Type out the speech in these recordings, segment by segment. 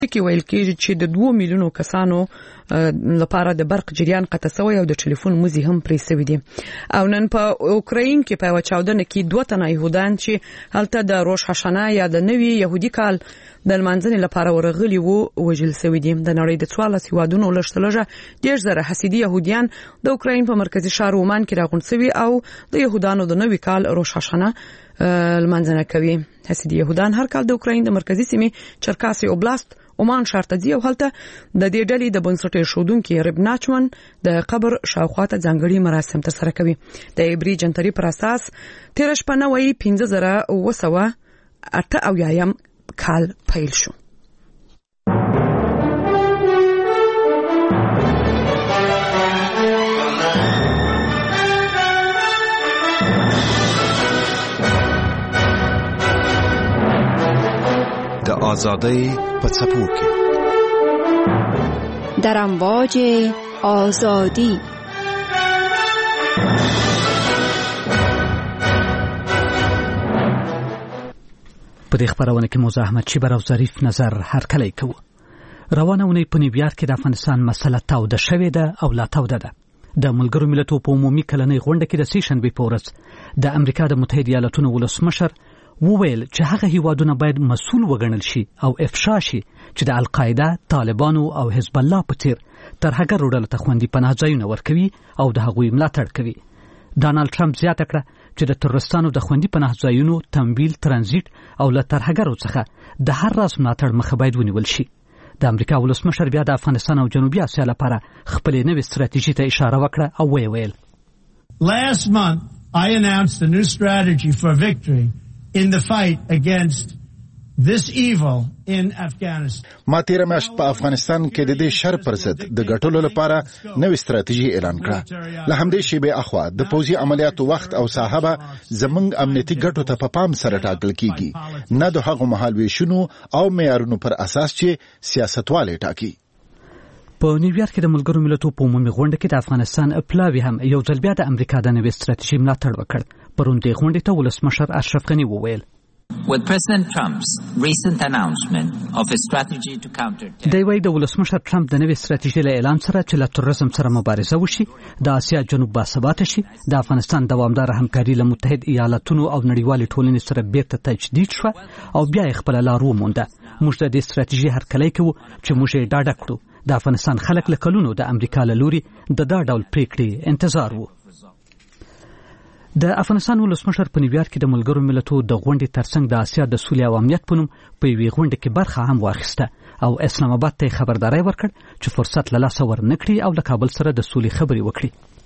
کې ویل کېږي چې د 2 میلیونو کسانو لپاره د برق جریان قطع شوی او د ټلیفون موزي هم پرې شوی دي. او نن په اوکراین کې په چاودنه کې 2 تنه يهودان چې هلته د روش حشانه یا د نوي يهودي کال د لمانځنې لپاره ورغلي وو وژل شوی دي. د نړۍ د 14 هیوادونو لږترلږه 10,000 حسیدي يهوديان د اوکراین په مرکزی ښار اومان کې راغونډ شوي او د يهودانو د نوي کال روش حشانه لمانځنه کوي. حسیدي يهودان هر کال د اوکراین د مرکزی سیمې چرکاسي اوبلاست اومان ښار ته ځي او هلته د دې ډلې د بنسټ ایښودونکو رب ناچمن د قبر شاوخوا ته ځانګړي مراسم ترسره کوي. د عبري جنتري پر اساس 13 شپه نوې 15,908 کال پیل شو. د آزادۍ په څپو کې در امواج آزادی په دې خبرونه کې موضوع احمد شیبر او ظریف نظر هرکلی کوي. روانه ونې په نیویارک کې د افغانستان مسله تاوده شوې ده او لا تاوده ده. د ملګرو ملتونو په عمومي کلنۍ غونډه کې د سیشنبې په ورځ د امریکا د متحده ایالاتونو ولسمشر وویل چې هغه هیوادونه باید مسؤل وګڼل شي او افشا شي چې د القاعده، طالبانو او حزب الله په څیر ترهګر ډلو ته خوندي پناه ځایونه ورکوي او د هغوی ملاتړ کوي. ډانلډ ټرمپ زیاته کړه چې د تروریستانو د خوندي پناه ځایونو تمویل، ترانزیت او له ترهګرو څخه د هر راز ملاتړ مخه باید ونیول شي. د امریکا ولسمشر بیا د افغانستان او جنوبي اسیا لپاره خپل نوې ستراتیژي ته اشاره وکړه او ویل Last month I announced a new strategy for victory in the fight against this evil in Afghanistan. ما تیر میاشت په افغانستان کې د دې شر پر ضد د ګټلو لپاره نوې ستراتیژي اعلان کړه. له همدې شیبې اخوا د پوځي عملیاتو وخت او صاحبه زمنګ امنیتي ګټو ته په پام سره ټاکل کیږي، نه د هغو مهالويشونو او معیارونو پر اساس چې سیاستوالې ټاکي. په نیویارک کې د ملګرو ملتونو په عمومي غونډه کې د افغانستان پلاوی هم یو ځل بیا د امریکا د نوې ستراتیژي ملاتړ وکړ. پرون دې غونډې ته ولسمشر اشرف غني وویل With President Trump's recent announcement of a strategy to counter د ولسمشر ټرمپ د نوې ستراتیژۍ له اعلان سره چې له تروریزم سره مبارزه وشي، د آسیا جنوب باثبات شي، د افغانستان دوامدار همکاري له متحد ایالاتونو او نړیوال ټولنې سره بیرته تجدید شو او بیا خپل لار ومونده. موږ د دې ستراتیژۍ هرکلی کوو چې موږ یې ډاډه کړو. د افغانستان خلک له کلونو د امریکا له لوري د دا ډول پریکړې انتظار وو. د افغانستان ولسمشر په نیویارک کې د ملګرو ملتونو د غونډې ترڅنګ د آسیا د سولې او امنیت په نوم په یوې غونډه کې برخه هم واخیسته او اسلام آباد ته خبرداري ورکړ چې فرصت له لاسه ورنکړي او له کابل سره د سولې خبرې وکړي.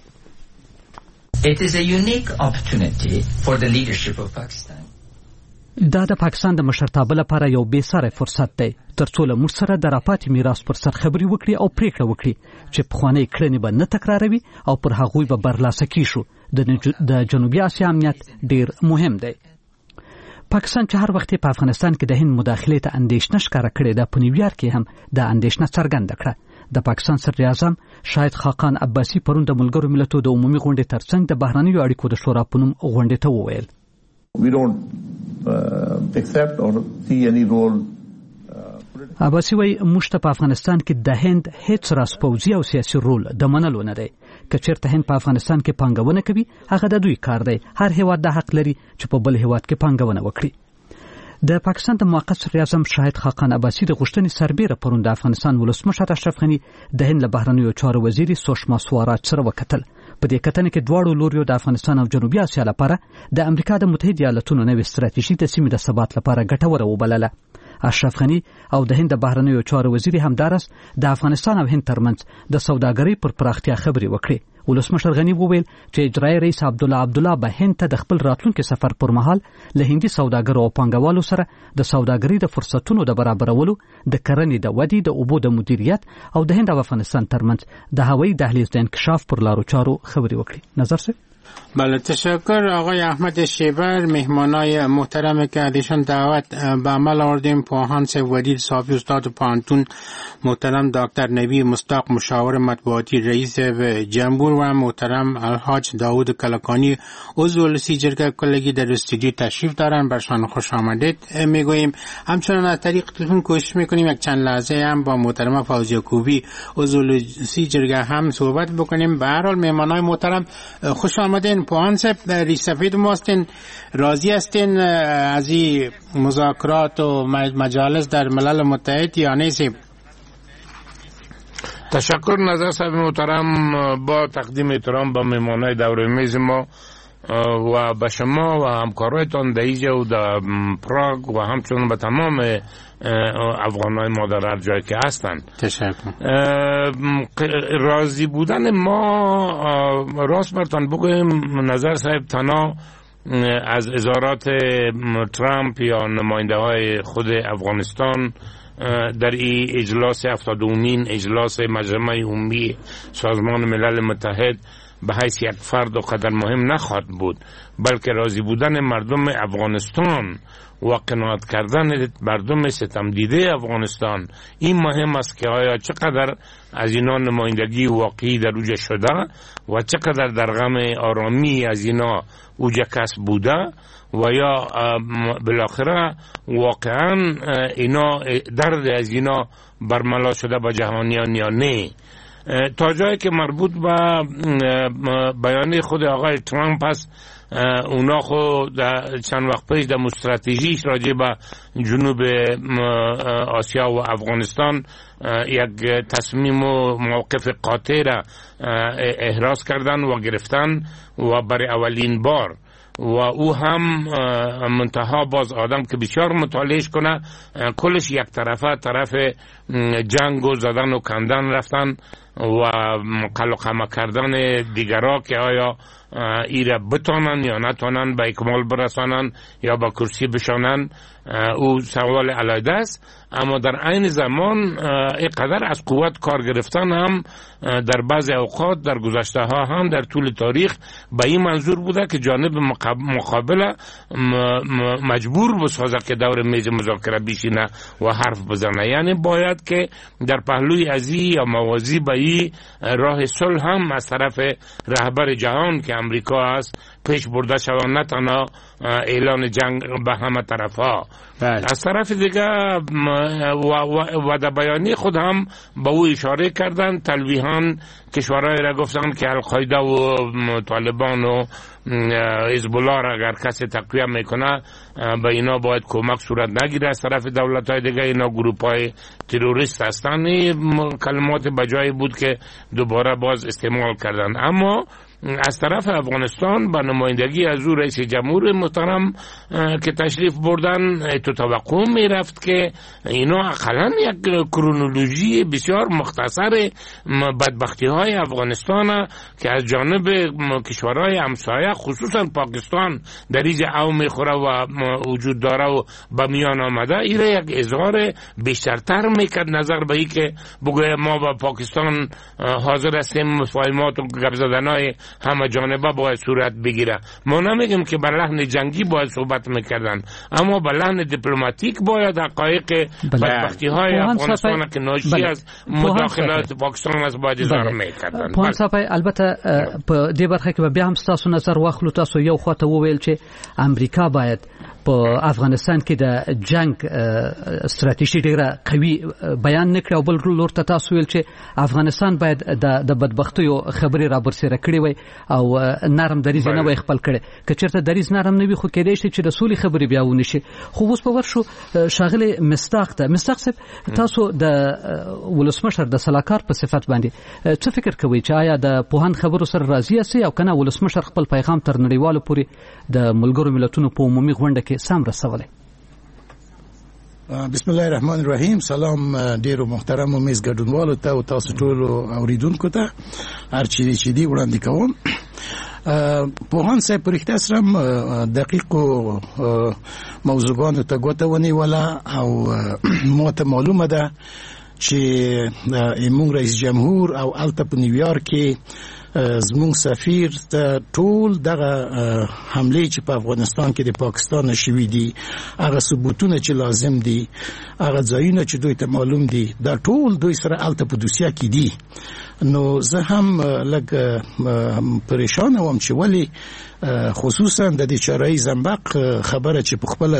It is a unique opportunity for the leadership of Pakistan. دا د پاکستان د مشرتابه لپاره یو بې ساري فرصت دی ترڅو له موږ سره د راپاتې میراث پر سر خبرې وکړي او پریکړه وکړي چې پخوانۍ کړنې به نه تکراروي او پر هغوی به برلاسه کیشو. د جنوبي اسیا امنیت ډیر مهم دی. پاکستان چې هر وخت په افغانستان کې د هند مداخلې ته اندېښنه ښکاره کړې ده، په نیویارک کې هم د اندېښنه څرګنده کړه. د پاکستان صدر اعظم شاهد خاقان عباسي پرون د ملګرو ملتونو د عمومي غونډې ترڅنګ د بهرنیو اړیکو د شورا په نوم غونډې ته وویل We don't accept or see any role. عباسي وایي موږ ته په افغانستان کې د هند هیڅ راز پوځي او سیاسي رول د منلو نه دی. که چېرته هند په افغانستان کې پانګونه کوي هغه د دوی کار دی. هر هیواد د حق لري چې په بل هیواد کې پانګونه وکړي. د پاکستان د موقت صدر اعظم شاهد خاقان عباسي د غوښتنې سربېره پرون د افغانستان ولسمشر اشرف غني د هند له بهرنیو چارو وزیر سوشما سوراج سره وکتل. په دې کتنه کې دواړو لوریو د افغانستان او جنوبي اسیا لپاره د امریکا د متحده ایالاتونو نوې ستراتیژي د سیمې د ثبات لپاره ګټوره وبلله. اشرف غني او د هند د بهرنیو چارو وزیر همدارس د افغانستان او هند ترمنځ د سوداګرۍ پر پراختیا خبرې وکړي. ولسمشر غني وویل چې اجرایي رئیس عبدالله به هند ته د خپل راتلونکي سفر پر مهال له هندي سوداګرو او پانګوالو سره د سوداګرۍ د فرصتونو د برابرولو، د کرنې د ودې، د اوبو د مدیریت او د هند او افغانستان ترمنځ د هوایي دهلیز د انکشاف پر لارو چارو خبرې وکړي. نظر څه؟ بله، تشکر آقای احمد شیبر. مهمانای محترم که ازشان دعوت به عمل آوردیم، پوهان سید ودید صافی استاد پانتون محترم دکتر نبی مصداق مشاور مطبوعاتی رئیس جمهور و محترم الحاج داود کلکانی عضو لسی جرگه کلگی در استودیو تشریف دارن، برشان خوش آمدید میگوییم. همچنان از طریق تلفن کوشش میکنیم یک چند لحظه هم با محترم فوزیه کوبی عضو لسی جرگه هم صحبت بکنیم. به هر حال مهمانای محترم خوش آمدین. پوهان صاحب ریسفید ماستین، راضی هستین از این مذاکرات و مجالس در ملل متحد یا نیستیم؟ تشکر نظر صاحب محترم. با تقدیم احترام به مهمانای دور میز ما و به شما و همکارایتان در اینجا و در پراگ و همچنین به تمام افغانای ما در هر جایی که هستند. تشکر. راضی بودن ما، راست برتان بگویم، نظر صاحب تنها از اظهارات ترامپ یا نماینده های خود افغانستان در این اجلاس 72مین اجلاس مجمع عمومی سازمان ملل متحد به حیث یک فرد و قدر مهم نخواهد بود، بلکه راضی بودن مردم افغانستان و قناعت کردن مردم ستم دیده افغانستان این مهم است که آیا چقدر از اینا نمایندگی واقعی در اوجه شده و چقدر در غم آرامی از اینا اوجه کسب بوده و یا بالاخره واقعا اینا درد از اینا برملا شده با جهانیان یا نه. تا جایی که مربوط به بیانیه خود آقای ترامپ است، اونا خود چند وقت پیش در استراتژیش راجع به جنوب آسیا و افغانستان یک تصمیم و موقف قاطع را احراز کردن و گرفتن و برای اولین بار و او هم منتها باز آدم که بسیار مطالعهش کنه کلش یک طرفه طرف جنگ و زدن و کندن رفتن و قلقمه کردن دیگرها که آیا ایره بتانن یا نتانن به اکمال برسانن یا به کرسی بشانن، او سوال علیحده است. اما در عین زمان اینقدر از قوت کار گرفتن هم در بعضی اوقات در گذشته ها هم در طول تاریخ به این منظور بوده که جانب مقابل مجبور بسازه که دور میز مذاکره بشینه و حرف بزنه. یعنی باید که در پهلوی ازی یا موازی به این راه صلح هم از طرف رهبر جهان که امریکا است پیش برده شود، نه تنها اعلان جنگ به همه طرف ها. از طرف دیگه و در بیانیه خود هم به او اشاره کردن، تلویحاً کشورهای را گفتن که القاعده و طالبان و حزب الله را اگر کسی تقویه میکنه به اینا باید کمک صورت نگیره از طرف دولت‌های دیگه، اینا گروپ‌های تروریست هستن. این کلمات بجایی بود که دوباره باز استعمال کردن. اما از طرف افغانستان با نمایندگی از او رئیس جمهور محترم که تشریف بردن تو توقع می رفت که اینا اقلا یک کرونولوژی بسیار مختصر بدبختی های افغانستان که از جانب کشورهای همسایه خصوصا پاکستان در اینجا او می خوره و وجود داره و به میان آمده، این یک اظهار بیشترتر میکرد نظر به این که بگویم ما با پاکستان حاضر هستیم مفاهمات و گپ زدنهای همه جانبه باید صورت بگیره. ما نمیگیم که به لحن جنگی باید صحبت میکردن، اما به لحن دیپلماتیک باید حقایق بدبختی های افغانستان که ناشی از مداخلات پاکستان است باید اظهار میکردن. پوهان صاحب البته په دې برخه کې بیا هم تاسو نظر واخلو. تاسو یو خواته وویل چې امریکا باید په افغانستان کې د جنگ ستراتیژي ډیره قوي بیان نکړي او بل لور ته تاسو ویل چې افغانستان باید د بدبختیو خبرې را برسېره کړي وي او نرم دریځ نه وي خپل کړي. که چېرته دریځ نرم نه وي خو کېدای شي چې د سولې خبرې بیا ونشي. خو اوس په ورشو شاغلي مصداق صاحب تاسو د ولسمشر د سلاکار په صفت باندې څه فکر کوئ چې آیا د پوهان خبرو سره راضي یاست او کنه ولسمشر خپل پیغام تر نړیوالو پورې د ملګرو ملتونو په عمومي غونډه کې سم رسولی؟ بسم الله الرحمن الرحیم. سلام ډیرو محترم میز ګډونوالو ته او تاسو ټول اوریدونکو ته هر چې دی وړاندې کوم. پوهان صاحب په رښتیا سره دقیق موضوعګانو ته ګوته ونیوله او ماته معلومه ده چې موږ رئیس جمهور او الته په نیویارک کې زموږ سفیر ته ټول دغه حمله چې په افغانستان کې د پاکستان شوې دي هغه ثبوتونه چې لازم دي هغه ځایونه چې دوی ته معلوم دي دا ټول دوی سره الته په دوسیه کې دي نو زه هم لږ پریشان وم چې ولی خصوصا د دې چارای زنبق خبره چې په خپل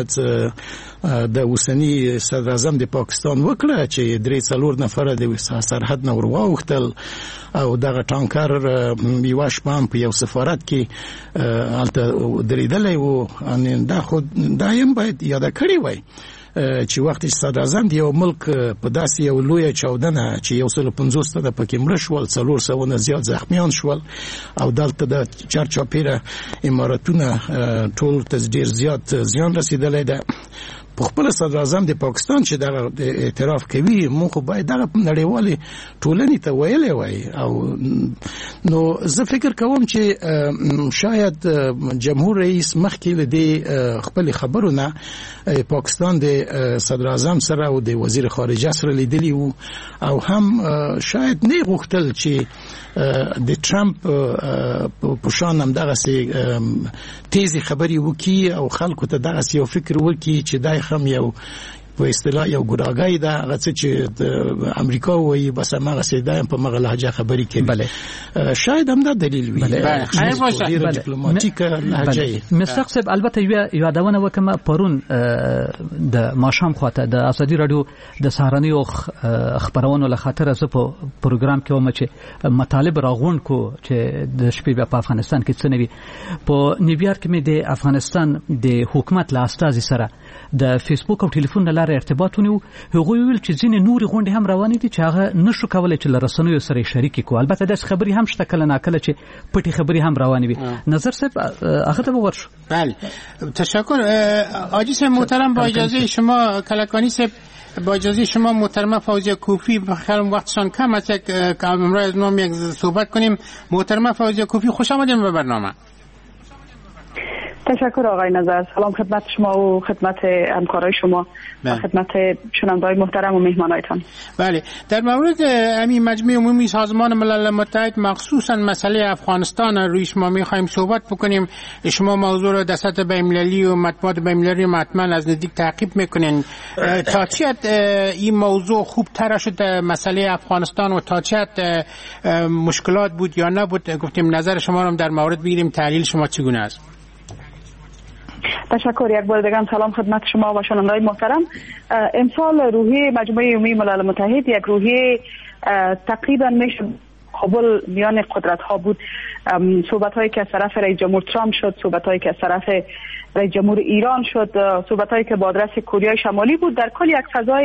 د اوسنی صدر اعظم د پاکستان وکړه چې 3-4 نفر د سرحد نه ورواوختل او دغه ټانکر یو شپه په یو سفارت کې الته درېدلې وو ان دا خود دایم باید یاد کړی وای چې وخت صدر اعظم دی یو ملک په داسې یو لوی چاودنه چې 150 تنه پکې مړ شول 400 نه زیات زخمیان شول او دلته د چارچاپیره اماراتونه ټول ته ډیر زیات زیان رسیدلی ده په خپل صدر اعظم د پاکستان چې دا اعتراف کوي مو خو باید دغه نړیوالې ټولنې ته ویلې وای او نو زه فکر کوم چې شاید جمهور رئیس مخکې له دې خپل خبرونه پاکستان د صدر اعظم سره او د وزیر خارجه سره لیدلی وو او هم شاید نه غوښتل چې د ټرمپ په شان هم دغه سي تیزی خبري وکي او خلکو ته دغه سي فکر وکي چې دای هم یو په اصطلاح یو ګډاګای دا هغه چې امریکا وایي بس هغه سیده په مغه لهجه خبري کوي بله شاید هم دا دلیل وي خیر باشه ډیپلوماټیک لهجه مستق صاحب البته یادونه وکم پرون د ماشام خواته د ازادي رادیو د سهارنیو خبرونو له خاطر از په پروګرام کې ومه چې مطالب راغون کو چې د شپې په افغانستان کې څه نوي په نیویارک کې د افغانستان د حکومت له استازي سره د فیسبوک او ټلیفون لاره ارتباط ونیو هغه ویل چې ځینې نوري غونډې هم روانې دي چې هغه نشو کولای چې لرسنوي سره شریک کو البته د خبري هم شته کله ناکله چې پټي خبري هم روانې وي نظر صاحب هغه ته ورشو بله تشکر حاجی صاحب محترم با اجازه شما کلکانی صاحب با اجازه شما محترمه فوزیه کوفی بخیر وقتشان کم است یک امروز از نام یک صحبت کنیم محترمه فوزیه کوفی خوش آمدید به برنامه تشکر آقای نظر سلام خدمت شما و خدمت همکارای شما و خدمت شنونده‌های محترم و مهمانایتان بله در مورد همین مجمع عمومی سازمان ملل متحد مخصوصا مسئله افغانستان رویش ما می‌خوایم صحبت بکنیم شما موضوع رو در سطح بین‌المللی و مطبوعات بین‌المللی حتما از نزدیک تعقیب می‌کنین تا چه حد این موضوع خوب تر شد مسئله افغانستان و تا چه حد مشکلات بود یا نبود گفتیم نظر شما رو در مورد بگیریم تحلیل شما چگونه است تشکر یک بار دیگه سلام خدمت شما و شنونده‌های محترم امسال روحیه مجمع عمومی ملل متحد یک روحیه تقریبا میشه قبول میان قدرت ها بود صحبت هایی که از طرف رئیس جمهور ترامپ شد صحبت هایی که از طرف رئیس جمهور ایران شد صحبت هایی که با آدرس کره شمالی بود در کل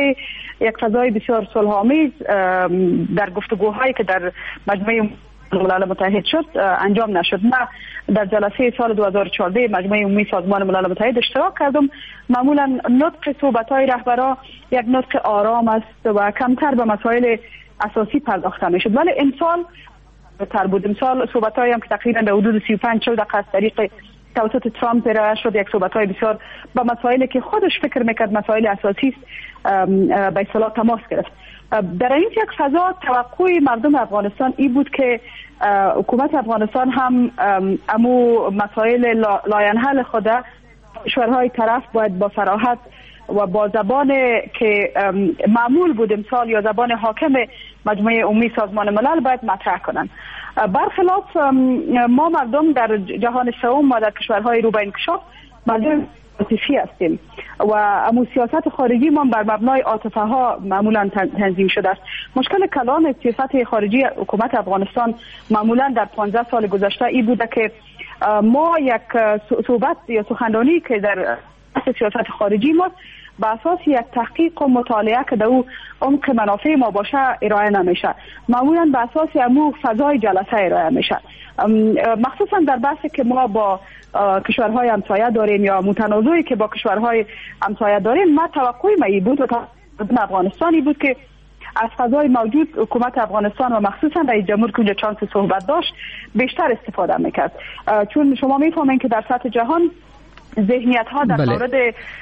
یک فضای بسیار صلح آمیز در گفتگوهایی که در مجمع ملل متحد شد انجام نشد. من در جلسه سال 2014 مجمع عمومی سازمان ملل متحد اشتراک کردم. معمولا نطق صحبت‌های رهبران یک نطق آرام است و کمتر به مسائل اساسی پرداخته میشد، ولی امسال بهتر بود. امسال صحبت‌هایی هم که تقریبا به حدود 35 دقیقه از طریق توسط ترامپ ارائه شد، یک صحبت‌های بسیار با مسائلی که خودش فکر میکرد مسائل اساسی است به اصطلاح تماس گرفت. در این یک فضا توقع مردم افغانستان این بود که حکومت افغانستان هم امو مسائل لاینحل خود کشورهای طرف باید با صراحت و با زبان که معمول بود امسال یا زبان حاکم مجمع عمومی سازمان ملل باید مطرح کنند. برخلاف ما مردم در جهان سوم و در کشورهای رو به انکشاف مردم عاطفی هستیم و امو سیاست خارجی ما بر مبنای عاطفه ها معمولا تنظیم شده است. مشکل کلان سیاست خارجی حکومت افغانستان معمولا در 15 سال گذشته این بوده که ما یک صحبت یا سخنرانی که در سیاست خارجی ما به اساس یک تحقیق و مطالعه که در او عمق منافع ما باشه ارائه نمیشه، معمولا به اساس امو فضای جلسه ارائه میشه. مخصوصا در بحثی که ما با کشورهای همسایه داریم یا متنازعی که با کشورهای همسایه داریم، ما توقعی ما این بود و افغانستانی بود که از فضای موجود حکومت افغانستان و مخصوصا رئیس جمهور که اونجا چانس صحبت داشت بیشتر استفاده میکرد، چون شما میفهمین که در سطح جهان ذهنیت ها در مورد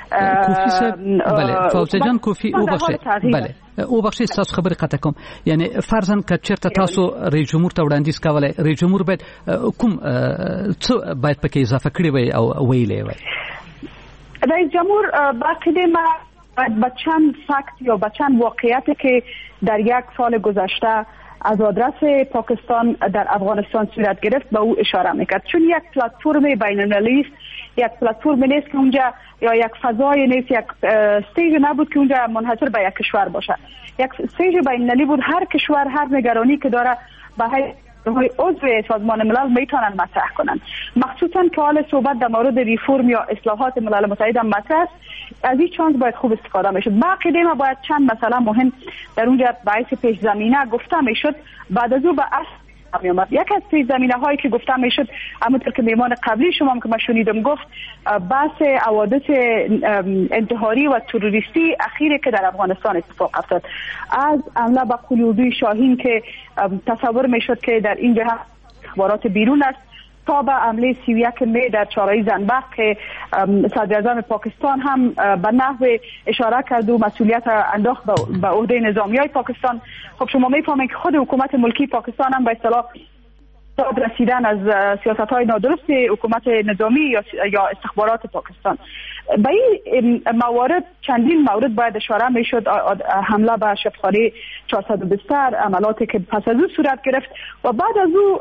بله فوزیه جان کوفی او بخشید بله او بخشید تاسو خبرې قطع کوم یعنی فرضاً که چیرته تاسو رئیس جمهور ته وړاندیز کولای رئیس جمهور باید کوم څه باید پکې اضافه کړی وي او ویلې وي رئیس جمهور باقاعده با چند فکت یا با چند واقعیتی که در یک سال گذشته از آدرس پاکستان در افغانستان صورت گرفت به او اشاره میکرد، چون یک پلتفرم بین‌المللی است، یک پلتفرم نیست که اونجا یا یک فضای نیست، یک استیج نبود که اونجا منحصر به یک کشور باشه، یک استیج بین‌المللی بود. هر کشور هر نگرانی که داره به عضو سازمان ملل میتونن مطرح کنن، مخصوصا که حال صحبت در مورد ریفرم یا اصلاحات ملل متحد هم مطرح است. از این چانس باید خوب استفاده میشد. باقی ما باید چند مسئله مهم در اونجا باعث پیش زمینه گفته میشد، بعد از او به اصل میامد. یک از پیش زمینه هایی که گفته میشد همونطور که میمان قبلی شما هم که من شنیدم گفت، بحث حوادث انتحاری و تروریستی اخیری که در افغانستان اتفاق افتاد، از حمله به قلیوردوی شاهین که تصور میشد که در این جهت اخبارات بیرون است، تا به حمله 31 می در چهارراه زنبق که صدر اعظم پاکستان هم به نحو اشاره کرد و مسئولیت انداخت به عهده نظامیای پاکستان. خب شما میفهمید که خود حکومت ملکی پاکستان هم به اصطلاح رسیدن از سیاست‌های نادرست حکومت نظامی یا استخبارات پاکستان. به این موارد چندین مورد باید اشاره میشد، حمله به شفاخانه 420 عملاتی که پس از او صورت گرفت و بعد از او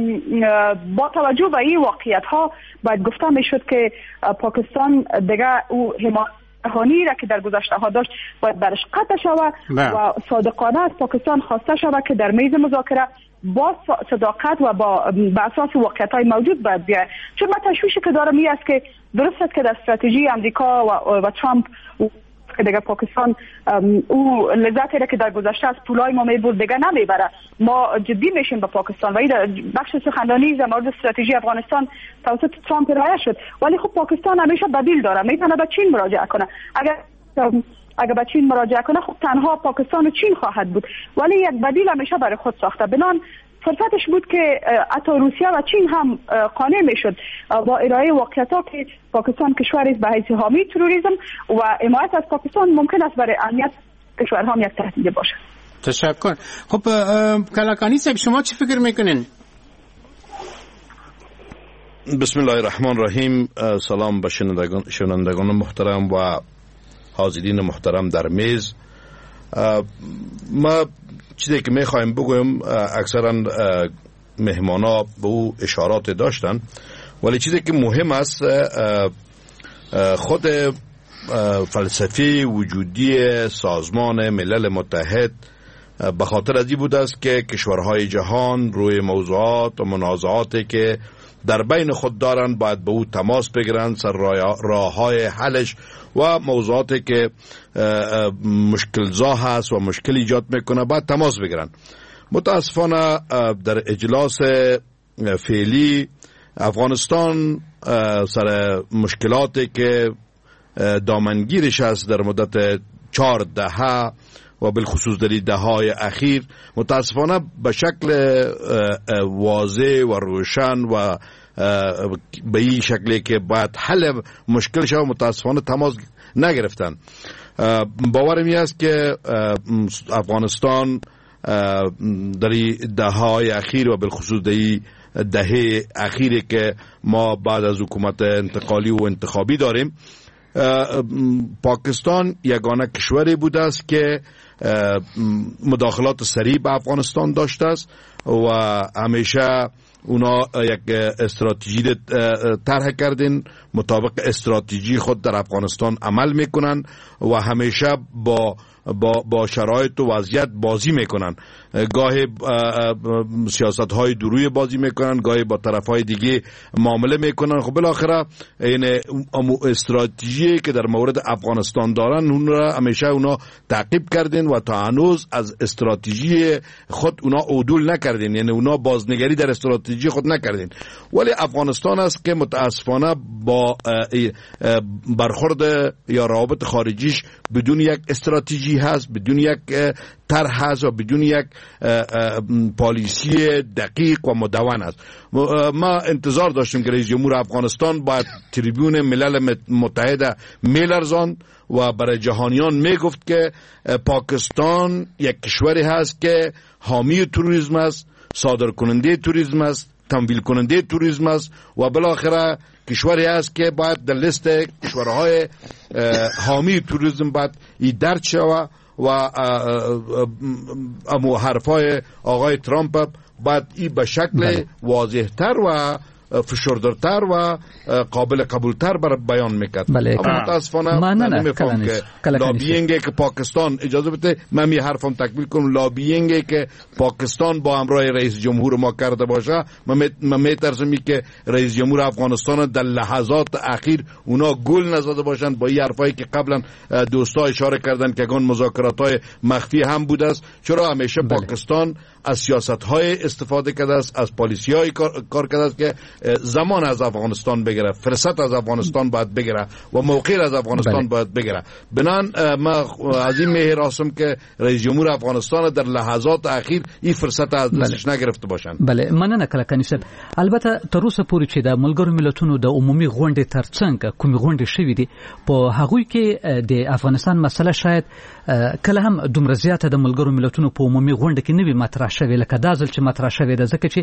با توجه به این واقعیت ها باید گفته میشد که پاکستان دیگه او حمایتی را که در گذشته ها داشت باید برش قطع شود و صادقانه از پاکستان خواسته شود که در میز مذاکره با صداقت و با اساس واقعیت‌های موجود باید بیاید. چون من تشویشی که دارم این است که درست است که در استراتژی امریکا و ترامپ که دیگه پاکستان او لذتی را که در گذشته از پولای ما میبرد دیگه نمیبره. ما جدی میشیم به پاکستان و این بخش سخنرانی در مورد استراتژی افغانستان توسط ترامپ ارائه شد، ولی خب پاکستان همیشه بدیل داره، میتونه به چین مراجعه کنه. اگر به چین مراجعه کنه خب تنها پاکستان و چین خواهد بود، ولی یک بدیل همیشه برای خود ساخته. بنان فرصتش بود که حتی روسیه و چین هم قانع میشد با ارائه واقعیت‌ها که پاکستان کشوری است به حیث حامی تروریسم و حمایت از پاکستان ممکن است برای امنیت کشورها هم یک تهدید باشه. تشکر. خب کلاکانی صاحب شما چی فکر میکنین؟ بسم الله الرحمن الرحیم. سلام به شنوندگان محترم و حاضرین محترم در میز. ما چیزی که میخوایم بگویم اکثرا مهمانا به او اشارات داشتن، ولی چیزی که مهم است خود فلسفه وجودی سازمان ملل متحد به خاطر از این بوده است که کشورهای جهان روی موضوعات و منازعاتی که در بین خود دارند باید به او تماس بگیرند، سر راه‌های حلش و موضوعاتی که مشکل‌زا هست و مشکل ایجاد میکنه باید تماس بگیرند. متاسفانه در اجلاس فعلی افغانستان سر مشکلاتی که دامنگیرش است در مدت 4 دهه و بالخصوص در دهه‌های اخیر متاسفانه به شکل واضح و روشن و به این شکلی که باید حل مشکل شود متاسفانه تماس نگرفتن. باورم این است که افغانستان در دهه‌های اخیر و بالخصوص در دهه اخیری که ما بعد از حکومت انتقالی و انتخابی داریم، پاکستان یگانه کشوری بوده است که مداخلات سریع به افغانستان داشته است و همیشه اونا یک استراتژی طرح کردن، مطابق استراتژی خود در افغانستان عمل میکنن و همیشه با شرایط و وضعیت بازی میکنن. گاهی سیاست های دروی بازی میکنن، گاهی با طرف های دیگه معامله میکنن. خب بالاخره این استراتژی که در مورد افغانستان دارن اون را همیشه اونا تعقیب کردن هستین و تا هنوز از استراتژی خود اونا عدول نکردین، یعنی اونا بازنگری در استراتژی خود نکردین. ولی افغانستان است که متاسفانه با برخورد یا روابط خارجیش بدون یک استراتژی هست، بدون یک طرح هست و بدون یک پالیسی دقیق و مدون است. ما انتظار داشتیم که رئیس جمهور افغانستان باید تریبیون ملل متحد میلرزان و برای جهانیان میگفت که پاکستان یک کشوری هست که حامی توریسم است، صادر کننده توریسم است، تمویل کننده توریسم است و بالاخره کشوری است که باید در لیست کشورهای حامی توریسم باید این درج شود و امو حرفای آقای ترامپ باید این به شکل واضح‌تر و فشرده‌تر و قابل قبولتر بیان میکرد. اما متاسفانه نمیفهم که لابینگی که پاکستان، اجازه بده من می حرفم تکمیل کنم، لابینگی که پاکستان با همراه رئیس جمهور ما کرده باشه، من میترسم که رئیس جمهور افغانستان در لحظات اخیر اونا گل نزده باشن با این حرفایی که قبلا دوستا اشاره کردن که اون مذاکرات‌های مخفی هم بوده است. چرا همیشه پاکستان از سیاست‌های استفاده کرده است، از پالیسی‌های کار کرده است که زمان از افغانستان بگیره، فرصت از افغانستان باید بگیره و موقع از افغانستان باید بگیره. بنان ما از این مهر هستم که رئیس جمهور افغانستان در لحظات اخیر این فرصت از دستش نگرفته باشند. بله، مننه کلکانی صاحب. البته تر اوسه پورې چې د ملګرو ملتونو د عمومي غونډې ترڅنګ کومې غونډې شوې دي په هغوی کې د افغانستان مسله شاید کله هم دومره زیاته د ملګرو ملتونو په عمومي غونډه کې نه وي مطرح شوې لکه دا ځل چې مطرح شوې ده، ځکه چې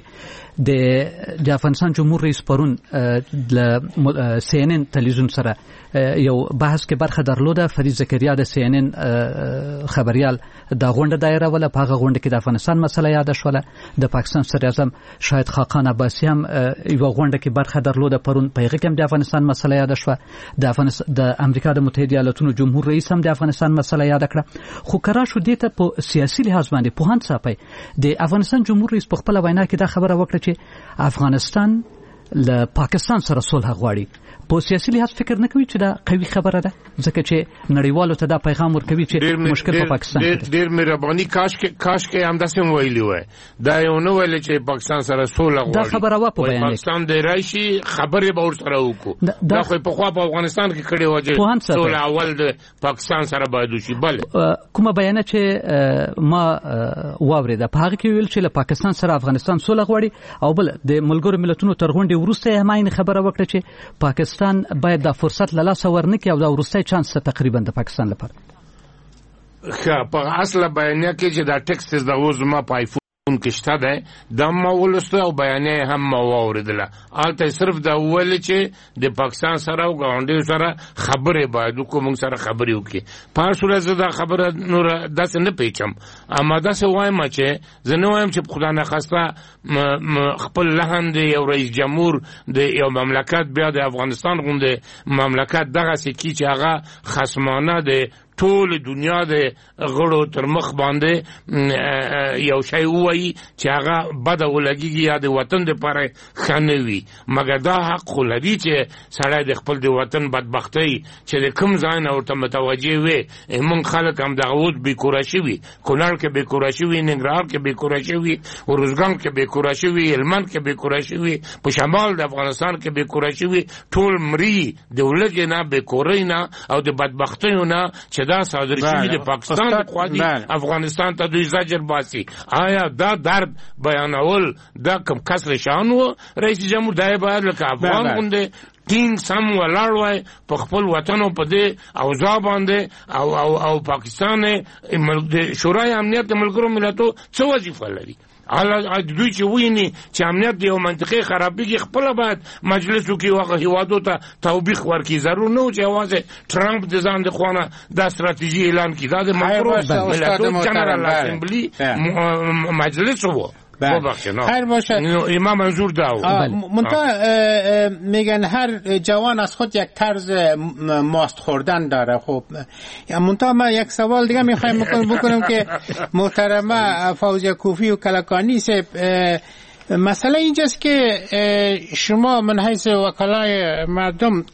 د افغانستان جمهور رئیس پرون د CNN تلویزیون سره یو بحث کې برخه درلوده. فرید زکریا د CNN خبريال د غونډه دایره ولا په هغه غونډه کې د افغانستان مسله یاد شوله. د پاکستان صدر اعظم شاهد خاقان عباسی هم یو غونډه کې برخه درلوده پرون، په هغه کې هم د افغانستان مسله یاد شوه. د امریکا د متحده ایالاتونو جمهور رئیس هم د افغانستان مسله یاد کړه. خو کرا شو دته په سیاسي لحاظ باندې په هند صاحب د افغانستان جمهور رئیس په خپل وینا کې دا خبره وکړه چې افغانستان له پاکستان سره صلح غواړي. په سیاسي لحاظ فکر نه کوي چې دا قوي خبره ده، ځکه چې نړیوالو ته دا پیغام ورکوي چې مشکل په پاکستان کې ډېر مهرباني کاش کې هم داسې ویلي وای. دا یو نو ویل چې پاکستان سره صلح غواړي. دا خبره وا په بیان پاکستان د راشي خبرې به ور سره وکړو. دا خو په خوا په افغانستان کې کړي وځي صلح اول د پاکستان سره باید وشي. بل کومه بیان چې ما واورید په هغه کې ویل چې له پاکستان سره افغانستان صلح غواړي، او بل د ملګرو ملتونو تر غونډې وروسته هم خبره وکړه چې پاکستان باید دا فرصت له لاسه ورنکړي او دا وروستی چانس تقریبا د پاکستان لپاره. په اصله بیانیه کې چې دا ټکسټ د اوس ما په آیفون کې شته ده، دا ما ولسته او بیانیه هم ما واوریدله. البته صرف دا ویل چې د پاکستان سره او ګاونډیو سره خبرې باید وکړو، موږ سره خبرې وکړي. په هر صورت زه دا خبره نور داسې نه پیچم، اما داسې وایم چې زه نه وایم چې په خدا نخواسته خپل لحن د یو رئیس جمهور د یو مملکت بیا د افغانستان غوندې مملکت دغسې کي چې هغه خصمانه د ټول دنیا د غړو تر مخ باندې یو شی وایي چې هغه بده ولګیږي یا د وطن دپاره ښه نه وي. مګر دا حق خو لري چې سړی د خپل د وطن بدبختۍ چې د کوم ځای نه ورته متوجه وي. موږ خلک هم دغه اوس بېکوره شوي، کونړ کې بېکوره شوي، ننګرهار کې بېکوره شوي، ارزګان کې بېکوره شوي، هلمند کې بېکوره شوي، په شمال د افغانستان کې بېکوره شوي. ټول مري د ولږې نه، بېکورۍ نه او د بدبختیو نه چې دا صادر شوي د پاکستان د خوا دي افغانستان ته دوی زجر باسي. آیا دا درد بیانول دا کوم کس شان و رئیس جمهور؟ دا باید لکه افغان غوندې ټینګ سم ولاړ وای په خپل وطن او په دې اوضاع باندې او پاکستان د شورای امنیت د ملګرو ملتونو څه وظیفه لري؟ دوی چې ویني چې امنیت د یو منطقې خرابېږي خپله باید مجلس وکړي، هغه هیوادو ته توبیخ ورکړي. ضرور نه و چې یوازې ټرمپ د ځان د خوا نه دا ستراتیژي اعلان کړي. دا د ملګرو ملتونو جنرال اسمبلی مجلس و. خیر باشه. ایما منظور داو منتها میگن هر جوان از خود یک طرز ماست خوردن داره. خب منتها ما یک سوال دیگه میخوایم بکنم که محترمه فوزیه کوفی و کلکانی صاحب، مسئله اینجاست که شما من حیث وکلای مردم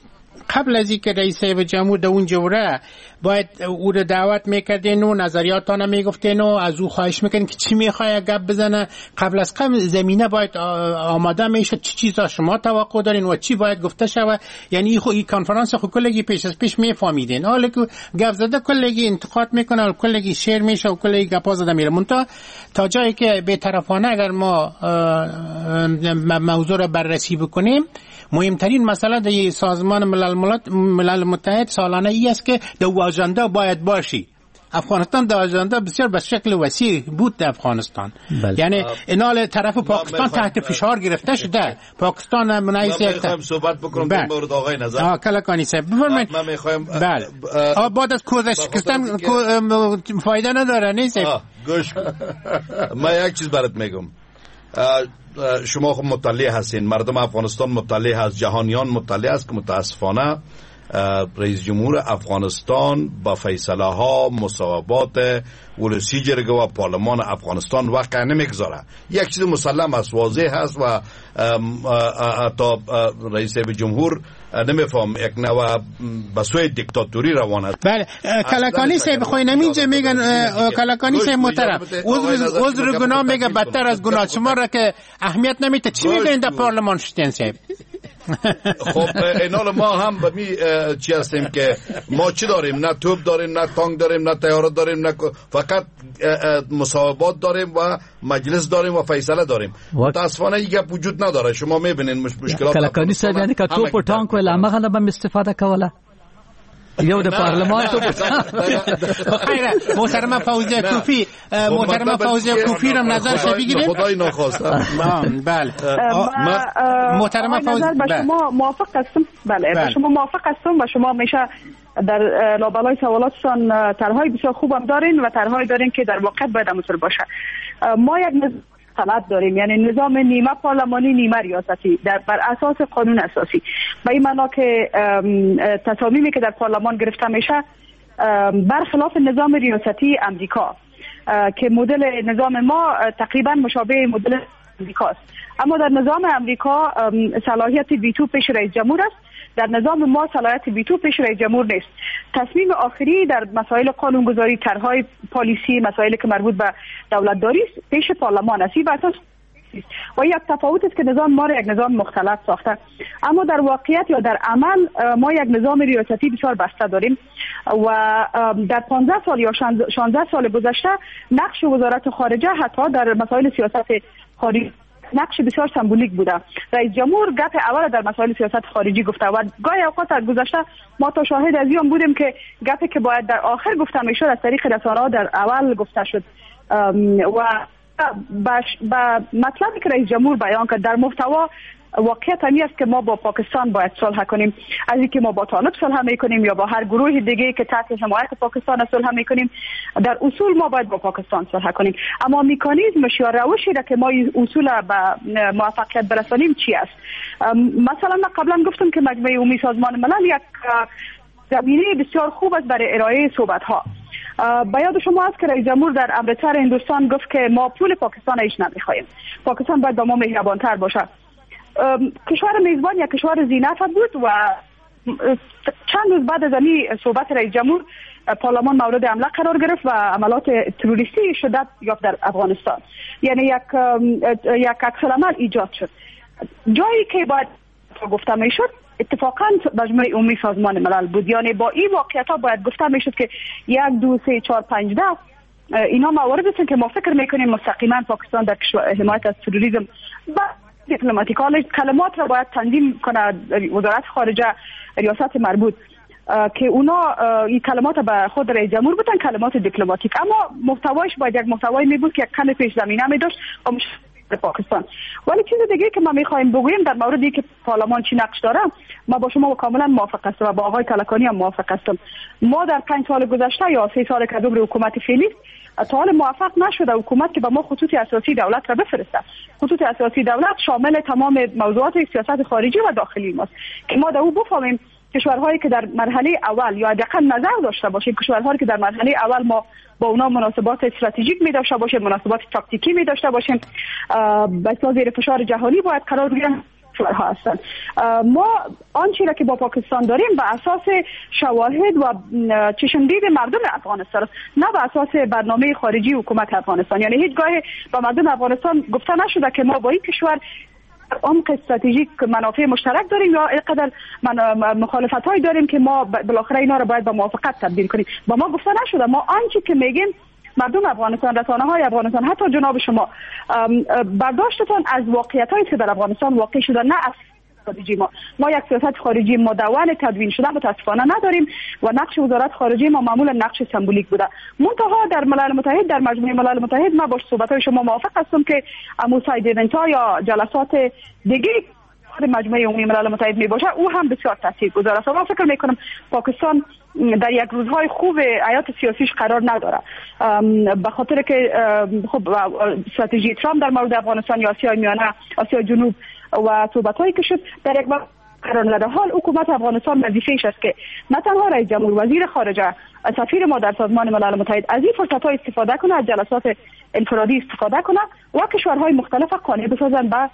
قبل از اینکه رئیس جمهور در اون جوره باید او رو دعوت میکردین و نظریاتانه میگفتین و از او خواهش میکنین که چی میخواد گپ بزنه. قبل از قبل زمینه باید آماده میشه چی چیزا شما توقع دارین و چی باید گفته شود. یعنی این کنفرانس خود کلگی پیش از پیش میفهمیدین. حالا که گپ زده کلگی انتقاد میکنه و کلگی شعر میشه و کلگی گپا زده میره. منتها تا جایی که به طرفانه اگر ما موضوع رو بررسی بکنیم، مهمترین مسئله در سازمان ملل متحد سالانه ای است که در آژاندا باید باشی. افغانستان در آژاندا بسیار به شکل وسیع بود در افغانستان. یعنی اینال طرف پاکستان تحت فشار گرفته شده. پاکستان منایسه میخوایم صحبت بکنم در مورد آقای نظر. کلکانی صاحب بفرمایید. من میخوایم بعد از کوزش شکستن فایده نداره نیست. گوش من یک چیز برات میگم. شما خب مطلع هستین، مردم افغانستان مطلع هست، جهانیان مطلع است که متاسفانه رئیس جمهور افغانستان با فیصله ها مصوبات ولسی جرگه و پارلمان افغانستان واقع نمیگذاره. یک چیز مسلم است، واضح هست و حتی رئیس جمهور نمیفهم یک نوع بسوی دیکتاتوری روان است. بله کلکانی صاحب خو نمیگه میگن کلکانی صاحب محترم عذر گناه میگه بدتر از گناه. شما را که اهمیت نمیده چی میگین در پارلمان شتین صاحب؟ خب اینال ما هم به می چی هستیم که ما چی داریم؟ نه توپ داریم، نه تانک داریم، نه طیاره داریم، نه فقط مصوبات داریم و مجلس داریم و فیصله داریم. متاسفانه این وجود نداره. شما میبینین مشکلات کلکانی صاحب یعنی که توپ و تانک ولا مغه به استفاده کوله یو د پارلمان ته خیره. محترم فوزی کوفی رو نظر شما بگیرید. خدای ناخواسته. بله محترم فوزی با شما موافق هستم. بله شما موافق هستم و شما میشه در لابلای سوالاتتان طرحهای بسیار خوبم دارین و طرحهایی دارین که در واقع باید عمل باشه. ما یک غلط داریم، یعنی نظام نیمه پارلمانی نیمه ریاستی بر اساس قانون اساسی. به این معنا که تصامیمی که در پارلمان گرفته میشه برخلاف نظام ریاستی امریکا که مدل نظام ما تقریبا مشابه مدل امریکا است. اما در نظام امریکا صلاحیت ویتو پیش رئیس جمهور است، در نظام ما صلاحیت ویتو پیش رئیس جمهور نیست. تصمیم آخری در مسائل قانونگذاری، طرحهای پالیسی، مسائلی که مربوط به دولتداری است پیش پارلمان است. و یک تفاوت است که نظام ما را یک نظام مختلط ساخته. اما در واقعیت یا در عمل ما یک نظام ریاستی بسیار بسته داریم و در 15 سال یا 16 سال گذشته نقش وزارت خارجه حتی در مسائل سیاست خارجی نقش بسیار سمبولیک بوده. رئیس جمهور گپ اول در مسائل سیاست خارجی گفته و گاهی اوقات در گذشته ما تا شاهد از این بودیم که گپی که باید در آخر گفته میشد از طریق رسانه‌ها در اول گفته شد و با مطلبی که رئیس جمهور بیان کرد در محتوا واقعیت همی است که ما با پاکستان باید صلح کنیم. از اینکه ما با طالب صلح میکنیم یا با هر گروه دیگه که تحت حمایت پاکستان صلح میکنیم، در اصول ما باید با پاکستان صلح کنیم. اما مکانیزمش یا روشی را که ما اصول به موفقیت برسانیم چی است؟ مثلا من قبلا گفتم که مجمع عمومی سازمان ملل یک زمینه بسیار خوب است برای ارائه صحبت ها. به یاد شما است که رئیس جمهور در امرتسر هندوستان گفت که ما پول پاکستان ایش نمیخوایم، پاکستان باید با ما مهربانتر باشه. کشور میزبان یا کشور ذی‌نفع بود و چند روز بعد از این صحبت رئیس جمهور پارلمان مورد حمله قرار گرفت و عملات تروریستی شدت یافت در افغانستان. یعنی یک عکس‌العمل ایجاد شد. جایی که باید گفته میشد اتفاقا مجمع عمومی سازمان ملل بود. یعنی با این واقعیت‌ها باید گفته میشد که 1 2 3 4 5 10 اینا موارد هستند که ما فکر میکنیم مستقیما پاکستان در حمایت از تروریسم و دیپلماتیک کلمات را باید تنظیم کنه وزارت خارجه ریاست مربوط که اونا این کلمات به خود رئیس جمهور بودن کلمات دیپلماتیک، اما محتوایش باید یک محتوایی می بود که یک کم پیش زمینه می داشت پاکستان. ولی چیز دیگه که ما می‌خوایم بگوییم در موردی که پارلمان چی نقش داره، ما با شما کاملا موافق هستم و با آقای کلکانی هم موافق هستم. ما در 5 سال گذشته یا 3 سال که دور حکومت فعلی تا حال موفق نشده حکومت که به ما خطوط اساسی دولت را بفرسته. خطوط اساسی دولت شامل تمام موضوعات سیاست خارجی و داخلی ماست که ما در او بفهمیم کشورهایی که در مرحله اول یا حداقل نظر داشته باشیم، کشورهایی که در مرحله اول ما با اونا مناسبات استراتژیک می داشته باشیم، مناسبات تاکتیکی می داشته باشیم، به اساس زیر فشار جهانی باید قرار بگیرن، کشورها هستند. ما آنچه را که با پاکستان داریم به اساس شواهد و چشمدید مردم افغانستان است، نه به اساس برنامه خارجی حکومت افغانستان. یعنی هیچ گاه به مردم افغانستان گفته نشده که ما با این کشور عمق استراتژیک منافع مشترک داریم یا اینقدر مخالفت‌هایی داریم که ما بالاخره اینا رو باید به موافقت تبدیل کنیم. با ما گفته نشده. ما آنچه که میگیم مردم افغانستان، رسانه‌های افغانستان، حتی جناب شما برداشتتان از واقعیت‌هایی که در افغانستان واقع شده، نه از خارجی. ما یک سیاست خارجی مدون تدوین شده متاسفانه نداریم و نقش وزارت خارجه ما معمولا نقش سمبولیک بوده. منتها در ملل متحد، در مجموعه ملل متحد ما با صحبت‌های شما موافق هستم که ساید ایونت‌ها یا جلسات دیگه مجموعه عمومی ملل متحد می باشه او هم بسیار تاثیرگذار است. ما فکر می‌کنم پاکستان در یک روزهای خوب حیات سیاسیش قرار نداره، به خاطر که خب استراتژی ترامپ در مورد افغانستان یا آسیای میانه، آسیای جنوب و صحبت‌هایی که شد در یک وقت قرار نداره. حال حکومت افغانستان وظیفه‌اش است که نه تنها رئیس جمهور، وزیر خارجه، سفیر ما در سازمان ملل متحد از این فرصت‌ها استفاده کنه، از جلسات انفرادی استفاده کنه و کشورهای مختلف قانع بسازن به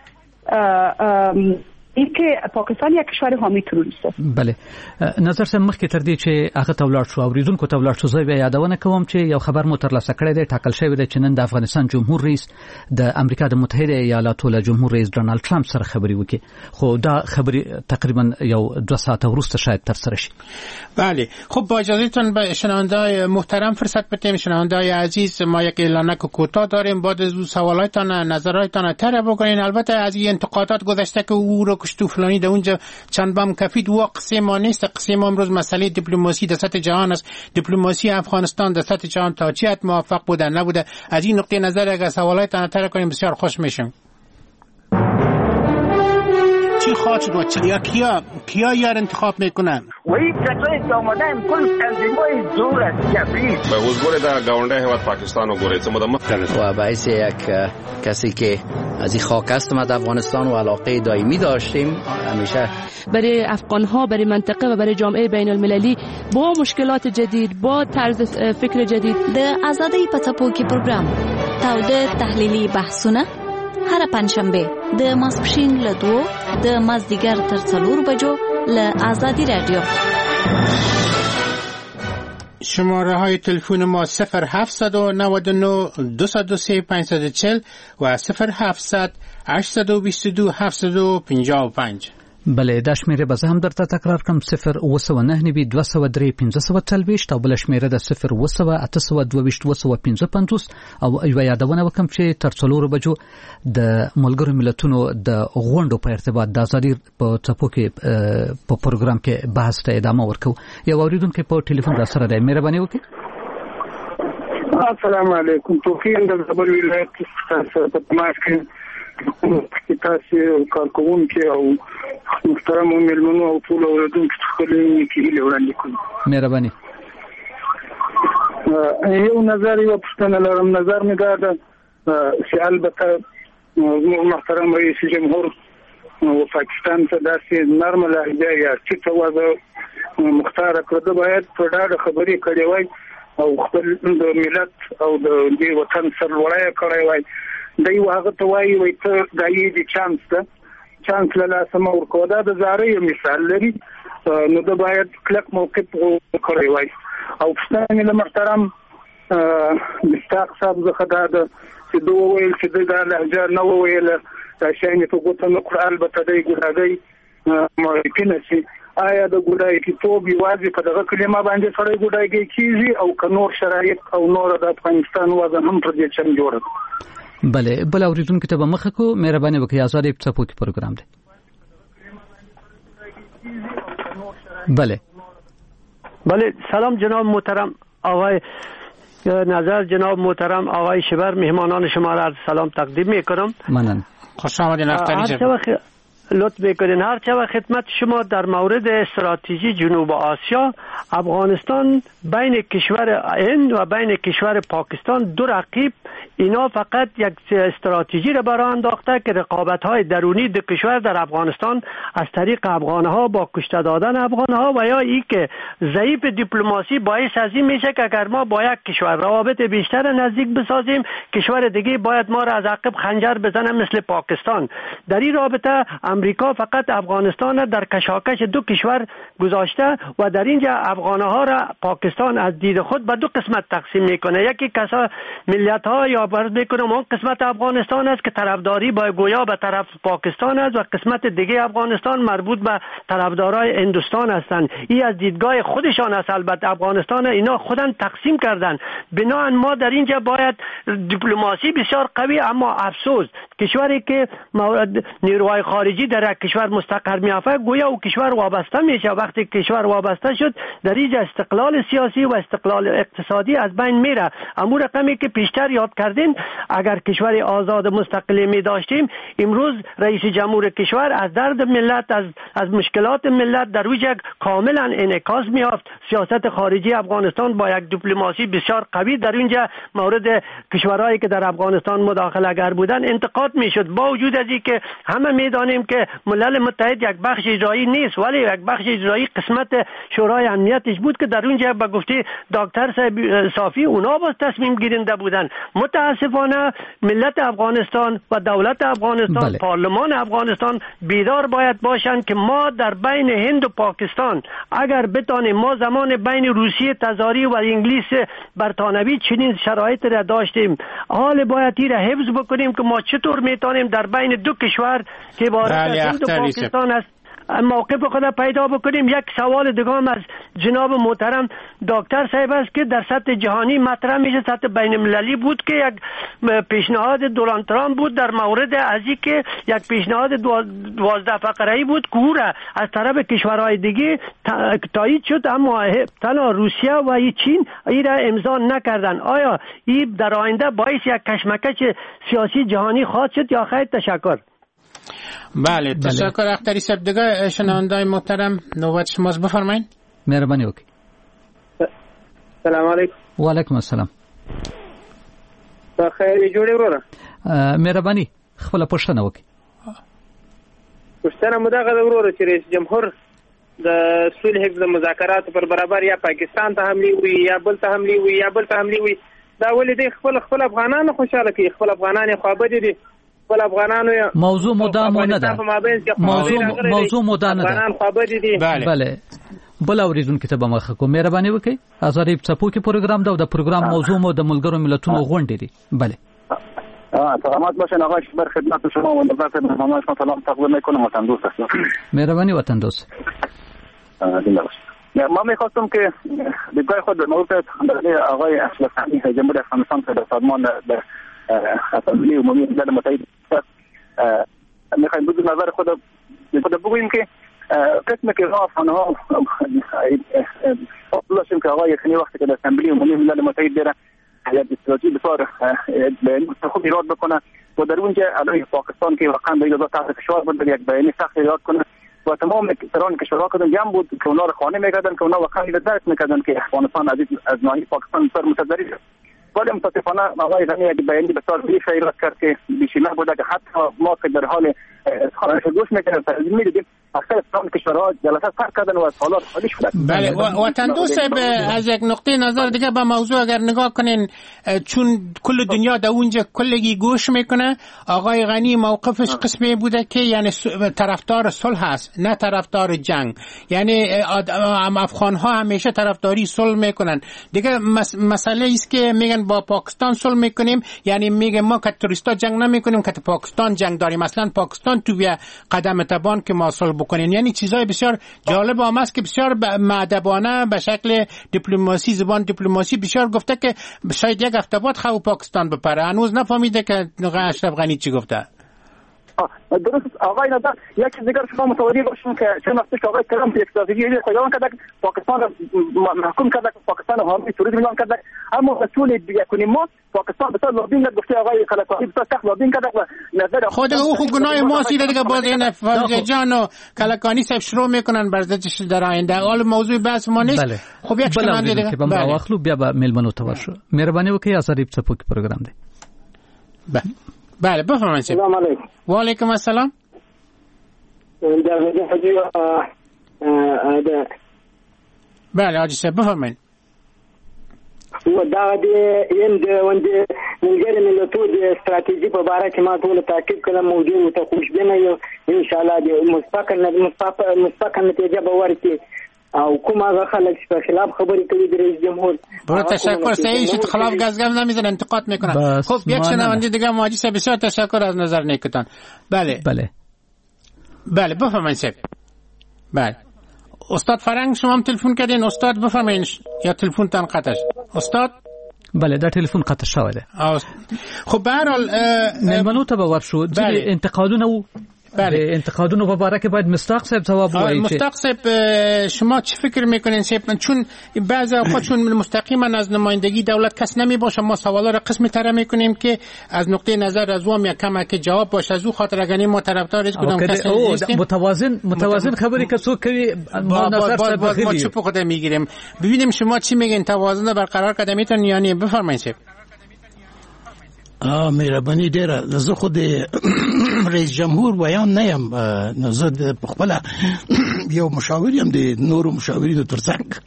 اینکه پاکستان یک کشور حامی تروریست است. بله، نظر سم مخکې تر دې چې هغه ته ولاړ شو اوریدونکو ته ولاړ شو، زه بیا یادونه کوم چې یو خبر مو ترلاسه کړی دی، ټاکل شوی دی چې نن د افغانستان جمهور رئیس د امریکا د متحده ایالاتو له جمهور رئیس ډونالد ټرمپ سره خبرې وکړي، خو دا خبرې تقریبا یو 2 ساعت وروسته شاید تر سره شي. بله، خب با اجازهتون به شنونده‌های محترم فرصت بدیم. شنونده‌های عزیز، ما یک اعلانک کوتاه داریم. بعد از سوالاتتان، نظراتتان طرح بکنین. البته از این انتقادات گذشته که او رو کشتو فلانی در اونجا چند بام کفید، و قصه ما نیست. قصه ما امروز مسئله دیپلماسی در سطح جهان است. دیپلماسی افغانستان در سطح جهان تا چه حد موفق بوده نبوده، از این نقطه نظر اگر سوالاتتان طرح کنیم بسیار خوش میشم. چی خواهد شد یا کیا یار انتخاب میکنن؟ وی کسایی که آمدن کل تنظیمای زور است کفید به وزگوره در گاونده هوت پاکستان و گوره و باعث یک کسی که از این خاک است ما در افغانستان و علاقه دائمی داشتیم همیشه برای افغانها، برای منطقه و برای جامعه بین المللی با مشکلات جدید، با طرز فکر جدید. د آزادۍ په څپو کې پروګرام تاوده تحلیلي بحثونه هر پنځشنبه د ماسپښین له 2 د مازدیګر تر 4 بجو له آزادی رادیو. شماره های تلفن ما 0799 203 540 و 0700 822 755. بله، دا شمیره به زه هم درته تکرار کړم 089 203 540 او بل شمیره د 0 822 255 او یو یادونه وکم چې تر 4 بجو د ملګرو ملتونو د غونډو په ارتباط د ازادي په ټاپو کې په پروګرام کې بحث ته ادامه ورکو. یو اوریدونکو په ټلیفون را سره دی، مهرباني وکړئ. السلام علیکم. توفیق د زابل ولایت څخه په تماس کې تاسو کارکوونکي او محترم مېلمنو او ټول اوریدونکو ته خپلې کیلې وړاندې کوم. مهرباني. یو نظر یو پښتنه لرم. نظر مې دا ده چې البته محترم رئیس جمهور و پاکستان ته داسې نرمه لهجه یا ټیټه وضع مختاره کړه، باید په ډاډه خبرې کړې وای او خپل د ملت او د دې وطن سرلوړی کړی وای. دی هغه ته وایي ته دا یې د چانس له لاسه مه ورکوه. دا د زارۍ مثال لري، نو ده باید کلک موقف کړی وای. او پوښتنه مې له محترم مشتاق صاحب څخه دا ده چې ده وویل چې ده دا لهجه نه وویله، دا شیان یې په ګوته نه کړه. البته دی ګوډاګی معرفي شي. آیا د ګوډاګیتوب یوازې په دغه کلمه باندې سړی ګوډاګی کېږي او که نور شرایط او نور د افغانستان وضع هم پر دې چم جوړه؟ بله، بل اوریدونکو ته به مخه کو. مهرباني وکړئ، آزادۍ په څپو کې پروګرام دی. بله، سلام جناب محترم آقای نظر، جناب محترم آقای شبر، مهمانان شما را عرض سلام تقدیم میکنم. ممنون. خوش آمدید نفتالی جناب. لطف میکنین. هر چه وقت خدمت شما در مورد استراتژی جنوب آسیا، افغانستان بین کشور هند و بین کشور پاکستان دو رقیب، اینا فقط یک استراتژی را برای انداخته که رقابت‌های درونی دو کشور در افغانستان از طریق افغان‌ها با کشته دادن افغان‌ها و یا ای که ضعیف دیپلماسی باعث از این میشه که اگر ما با یک کشور روابط بیشتر نزدیک بسازیم، کشور دیگه باید ما را از عقب خنجر بزنه مثل پاکستان. در این رابطه امریکا فقط افغانستان در کشاکش دو کشور گذاشته و در اینجا افغانها را پاکستان از دید خود به دو قسمت تقسیم میکنه. یکی کسا ملت ها یا برز میکنم اون قسمت افغانستان است که طرفداری با گویا به طرف پاکستان است و قسمت دیگه افغانستان مربوط به طرفدارای هندوستان هستند. این از دیدگاه خودشان است. البته افغانستان اینا خودن تقسیم کردن. بنابراین ما در اینجا باید دیپلماسی بسیار قوی، اما افسوس کشوری که نیروهای خارجی در یک کشور مستقر میافته گویا او کشور وابسته میشه. وقتی کشور وابسته شد در اینجا استقلال سیاسی و استقلال اقتصادی از بین میره. امور رقمی که پیشتر یاد کردین، اگر کشور آزاد مستقلی می داشتیم امروز رئیس جمهور کشور از درد ملت از مشکلات ملت در وجه کاملا انعکاس میافت. سیاست خارجی افغانستان با یک دیپلماسی بسیار قوی در اینجا مورد کشورهایی که در افغانستان مداخله گر بودن انتقاد میشد. با وجود از اینکه همه میدانیم که ملل متحد یک بخش اجرایی نیست، ولی یک بخش اجرایی قسمت شورای امنیتش بود که در اونجا به گفته دکتر صافی اونا باز تصمیم گیرنده بودن. متاسفانه ملت افغانستان و دولت افغانستان پارلمان افغانستان بیدار باید باشند که ما در بین هند و پاکستان اگر بتانیم، ما زمان بین روسیه تزاری و انگلیس برطانوی چنین شرایط را داشتیم، حال باید این را حفظ بکنیم که ما چطور میتونیم در بین دو کشور که عبارت از هند و پاکستان است موقف خود پیدا بکنیم. یک سوال دیگه هم از جناب محترم دکتر صاحب است که در سطح جهانی مطرح میشه، سطح بین المللی بود که یک پیشنهاد دونالد ترامپ بود در مورد از اینکه یک پیشنهاد 12 فقره‌ای بود که او را از طرف کشورهای دیگه تایید شد، اما تنها روسیه و چین این را امضا نکردن. آیا این در آینده باعث یک کشمکش سیاسی جهانی خواهد شد یا خیر؟ تشکر. بله تشکر اختری صاحب. دیگه شنوندای محترم نوبت شماست، بفرمایید. مهربانی وکړئ. سلام علیکم. و علیکم السلام. بخیر جوړ وروره. مهربانی خپل پوښتنه وکړئ. پوښتنه مو دغه وروره چې رئیس جمهور د صلح د مذاکرات پر برابر یا پاکستان ته حمله وي یا بل ته حمله وي یا بل ته حمله وي، دا ولې د خپل افغانانو خوشاله کوي؟ خپل افغانان خوابه دي، خپل افغانانو موضوع مدام نه ده. موضوع مدام نه ده. بله بل اوریدونکو ته به مخه کوم. مهرباني وکړئ. ازاري څپو کې پروګرام دا د پروګرام موضوع مو د ملګرو ملتونو غونډې دي. بله سلامات باشین آقای شبر، خدمت شما و نظرت مهمانان شما سلام تقدیم میکنم. وطن دوست هستم. مهربانی وطن دوست. ما میخواستم که دیدگاه خود در مورد آقای اشرف غنی جمهوری افغانستان که در سازمان اسامبلی عمومی ملل متحد میخوایم بگویم نظر خود بگوییم که قسم که افغانها داشتیم که آقای خنی وقتی که در اسامبلی عمومی ملل متحد بیره یک استراتژی بسیار خوب ایراد بکنه و در اونجا علیه پاکستان که واقعا به اجازه تحت فشار بود یک بیانیه سخت ایراد کنه و تمام سران کشورها کردن جمع بود که اونا رو خانه میکردن که اونا واقعا درک میکردن که افغانستان از ناحیه پاکستان بسیار متضرر شد. ولی متاسفانه آقای غنی یک بیانیه بسیار ضعیف ایراد کرد که بیشینه بوده که حتی ما که در حال گوش میکردن تلویزیون میدیدیم اکثر سران کشورها جلسه سر کردن و از حالات خالی شدن. بله وطن دوست از یک نقطه نظر دیگه به موضوع اگر نگاه کنین، چون کل دنیا در اونجا کلگی گوش میکنه، آقای غنی موقفش قسمی بوده که یعنی طرفدار صلح هست نه طرفدار جنگ. یعنی افغان ها همیشه طرفداری صلح میکنن. دیگه مسئله است که میگن با پاکستان صلح میکنیم، یعنی میگه ما که توریستا جنگ نمیکنیم که پاکستان جنگ داریم. مثلا پاکستان تو قدم تبان که ما صلح بکنین. یعنی چیزای بسیار جالب هم است که بسیار مؤدبانه به شکل دیپلماسی، زبان دیپلماسی بسیار گفته که شاید یک هفته بعد خو پاکستان بپره. هنوز نفهمیده که اشرف غنی چی گفته. درست آقای نظر یک چیز دیگر شما متوجه باشین که چند وقتی که آقای ترامپ یک استراتژی اعلام کرد پاکستان را محکوم کرد، پاکستان را حامی توریسم اعلام کرد، اما مسئول یکونی ما پاکستان بسیار لابینگ کرد. گفته آقای کلکانی بسیار سخت لابینگ کرد و نظر خود او خود گناه ماست دیگه. باز این جان و کلکانی صاحب شروع میکنن برزتش در آینده. حال موضوع بحث ما نیست. خب یک شنونده دیگه که با واخلو بیا به ملمنو توجه. مهرباني وکړئ. ازاري څپو کې پروګرام دی. بله بفرمایید. سلام علیکم. و علیکم السلام. بله حاجی صاحب بفرمایید. و دا د هند ملګری ملتونو د استراتیژي په اړه کې ما ټول تعقیب کړم موضوع ته خوشبینه یو ان شاء الله د مثبت نتیجه به ورکړي او کوم هغه خلک چې په خلاف خبرې کوي د رئیس جمهور تشکر صحیح شد خلاف گزگم نمیزنن انتقاد میکنن خب یک شنونده دیگه مهاجی صاحب بسیار تشکر از نظر نیکتان بله بفرمایید صاحب بله استاد فرنگ شما هم تلفن کردین استاد بفرمایید یا تلفن تان قطع استاد بله دا تلفن قطع شده خب به هر حال ملمنو ته به ورشو چې انتقادونه بله انتقادونو مبارک باید مستاق صاحب جواب وایي. مستاق صاحب شما چی فکر میکنین صاحب؟ چون بعضی اوقات چون مستقیما از نمایندگی دولت کس نمی باشه ما سوالا را قسمی طرح میکنیم که از نقطه نظر از وام یا کمک جواب باشه از او خاطر اگه ما طرفدار هیچ کدام کس نیستیم متوازن خبری که څوک کوي ما نظر صاحب ما چوپ خود میگیریم ببینیم شما چی میگین توازن برقرار کردن میتون یا نه بفرمایید صاحب. مهرباني ډیره زه خو د رئیس جمهور ویان نه یم زه په خپل یو مشاور یم د نورو مشاورینو ترڅنګ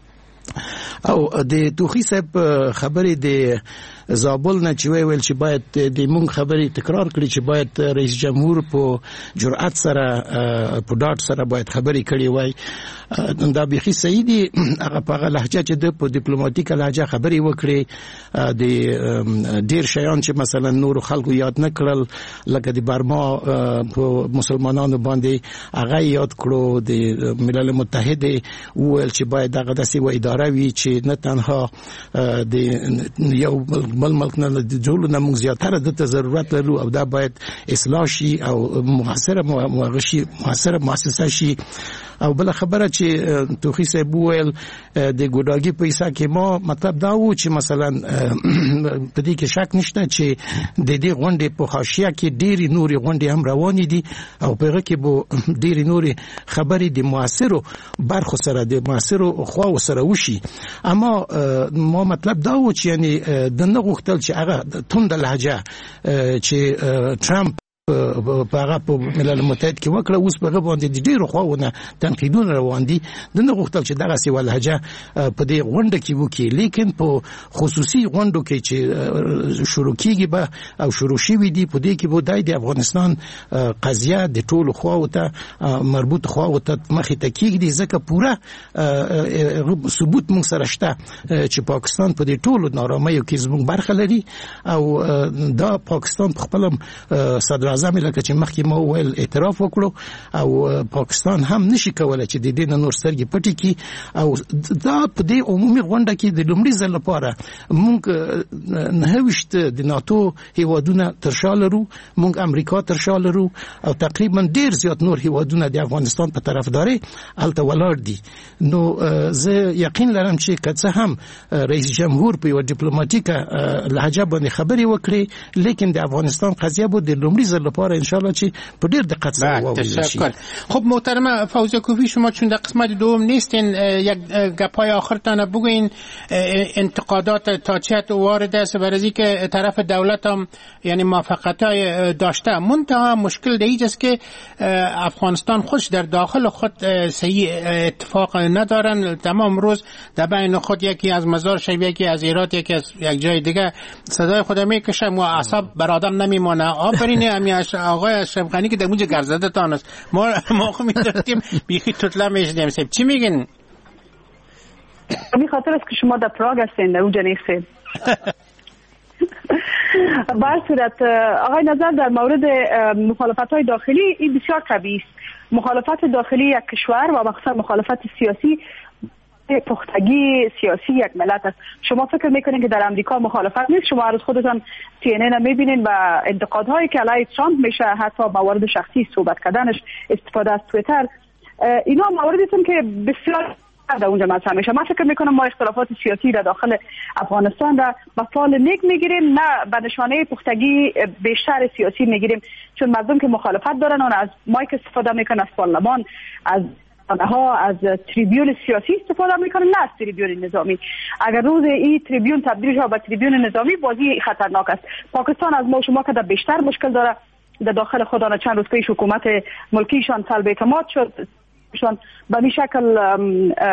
او د توخی صاحب خبرې د زابل نه چې ویل چې باید د مونږ خبرې تکرار کړي چې باید رئیس جمهور په جرأت سره په ډاډ سره باید خبرې کړي وای دا بيخي صحیح دي هغه په لهجه چې د په ډیپلوماټیک لهجه خبرې وکړي د ډیر شیان چې مثلا نور خلکو یاد نه کړل لکه د برما په مسلمانانو باندې هغه یاد کړو د ملل متحد ویل چې باید هغه داسې و اداره وي چې نه تنها د یو بل ملک نه د جوړ نه موږ زیاتره د ضرورت لرو او دا باید اصلاح شي او محاصره مؤسسه شي او بل خبره چې توخی صاحب ویل د ګوډاګي پیسې کې ما مطلب دا و چې مثلا په دې کې شک نشته چې د دې غونډې په حاشیه کې ډېری نوري غونډې هم روانې دي او په هغه کې به ډېری نوري خبرې د موثرو برخو سره د موثرو خواو سره وشي اما ما مطلب دا و چې یعنی د نه غوښتل چې هغه توند لهجه چې ټرمپ په ملل متحد کې وکړه اوس په باندې د ډیرو خواونه تنقیدونه روان دي د نه غوښتل چې دغه سی ولهجه په دې غونډه کې وکړي لیکن په خصوصي غونډو کې چې شروع کیږي به او شروع شوي دي په دې کې به د افغانستان قضیه د ټولو خواو ته مربوط خواو ته مخې ته کیږي ځکه پوره ثبوت موږ سره شته چې پاکستان په دې ټولو نارامیو کې زموږ برخه لري او دا پاکستان په خپل صدر اعظم لکه چې مخکې مو ویل اعتراف وکړو او پاکستان هم نشي کولای چې د دې نور سترګې پټې کړي او دا په دې عمومي غونډه کې د لومړي ځل لپاره موږ نه وشت د ناتو هیوادونه ترشا لرو موږ امریکا ترشا لرو او تقریبا ډیر زیات نور هیوادونه د افغانستان په طرفداري الته ولاړ دي نو زه یقین لرم چې کڅه هم رئیس جمهور په یو ډیپلوماټیکه لهجه باندې خبري وکړي لیکن د افغانستان قضیه به د لومړي ځل لپاره ان شاء الله چې په ډیر دقت سره وویل شي. خب محترم فوزیه کوفی شما چون در قسمت دوم نیستین یک گپای آخرتان بگوین انتقادات تا چه حد وارد است برای که طرف دولت هم یعنی موافقت‌های داشته منتها مشکل دیگه است که افغانستان خودش در داخل خود صحیح اتفاق ندارن تمام روز در بین خود یکی از مزار شریف یکی از هرات یکی از یک جای دیگه صدای خود میکشه و اعصاب بر آدم نمیمونه. آفرین امیاش آقای اشرف غنی که در اونجا گرزده تان است ما خو می‌داریم بیخی توتلا میشدیم سب چی میگن؟ همین خاطر است که شما در پراگ هستین در اونجا نیستین. بر صورت آقای نظر در مورد مخالفت‌های داخلی این بسیار طبیعی است. مخالفت داخلی یک کشور و مخصوصا مخالفت سیاسی پختگی سیاسی یک ملت است. شما فکر میکنین که در امریکا مخالفت نیست؟ شما از خودتان CNN میبینین و انتقادهایی که علیه ترامپ میشه حتی موارد شخصی صحبت کردنش استفاده از توییتر اینا مواردی هستن که بسیار در اونجا مطرح میشه. من فکر میکنم ما اختلافات سیاسی در داخل افغانستان را به فال نیک میگیریم نه به نشانه پختگی بیشتر سیاسی میگیریم چون مردم که مخالفت دارن اون از مایک استفاده میکنن از پارلمان از از تریبیون سیاسی استفاده میکنن نه از تریبیون نظامی. اگر روز این تریبیون تبدیل شه به تریبیون نظامی بازی خطرناک است. پاکستان از ما شما که در بیشتر مشکل داره در داخل خودانه چند روز پیش حکومت ملکیشان سلب اعتماد شد شان به این شکل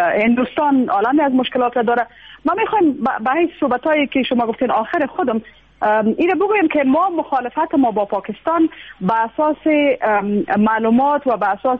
هندوستان عالمی از مشکلات داره. ما میخوایم به این صحبتایی که شما گفتین آخر خودم این رو بگویم که ما مخالفت ما با پاکستان به اساس معلومات و به اساس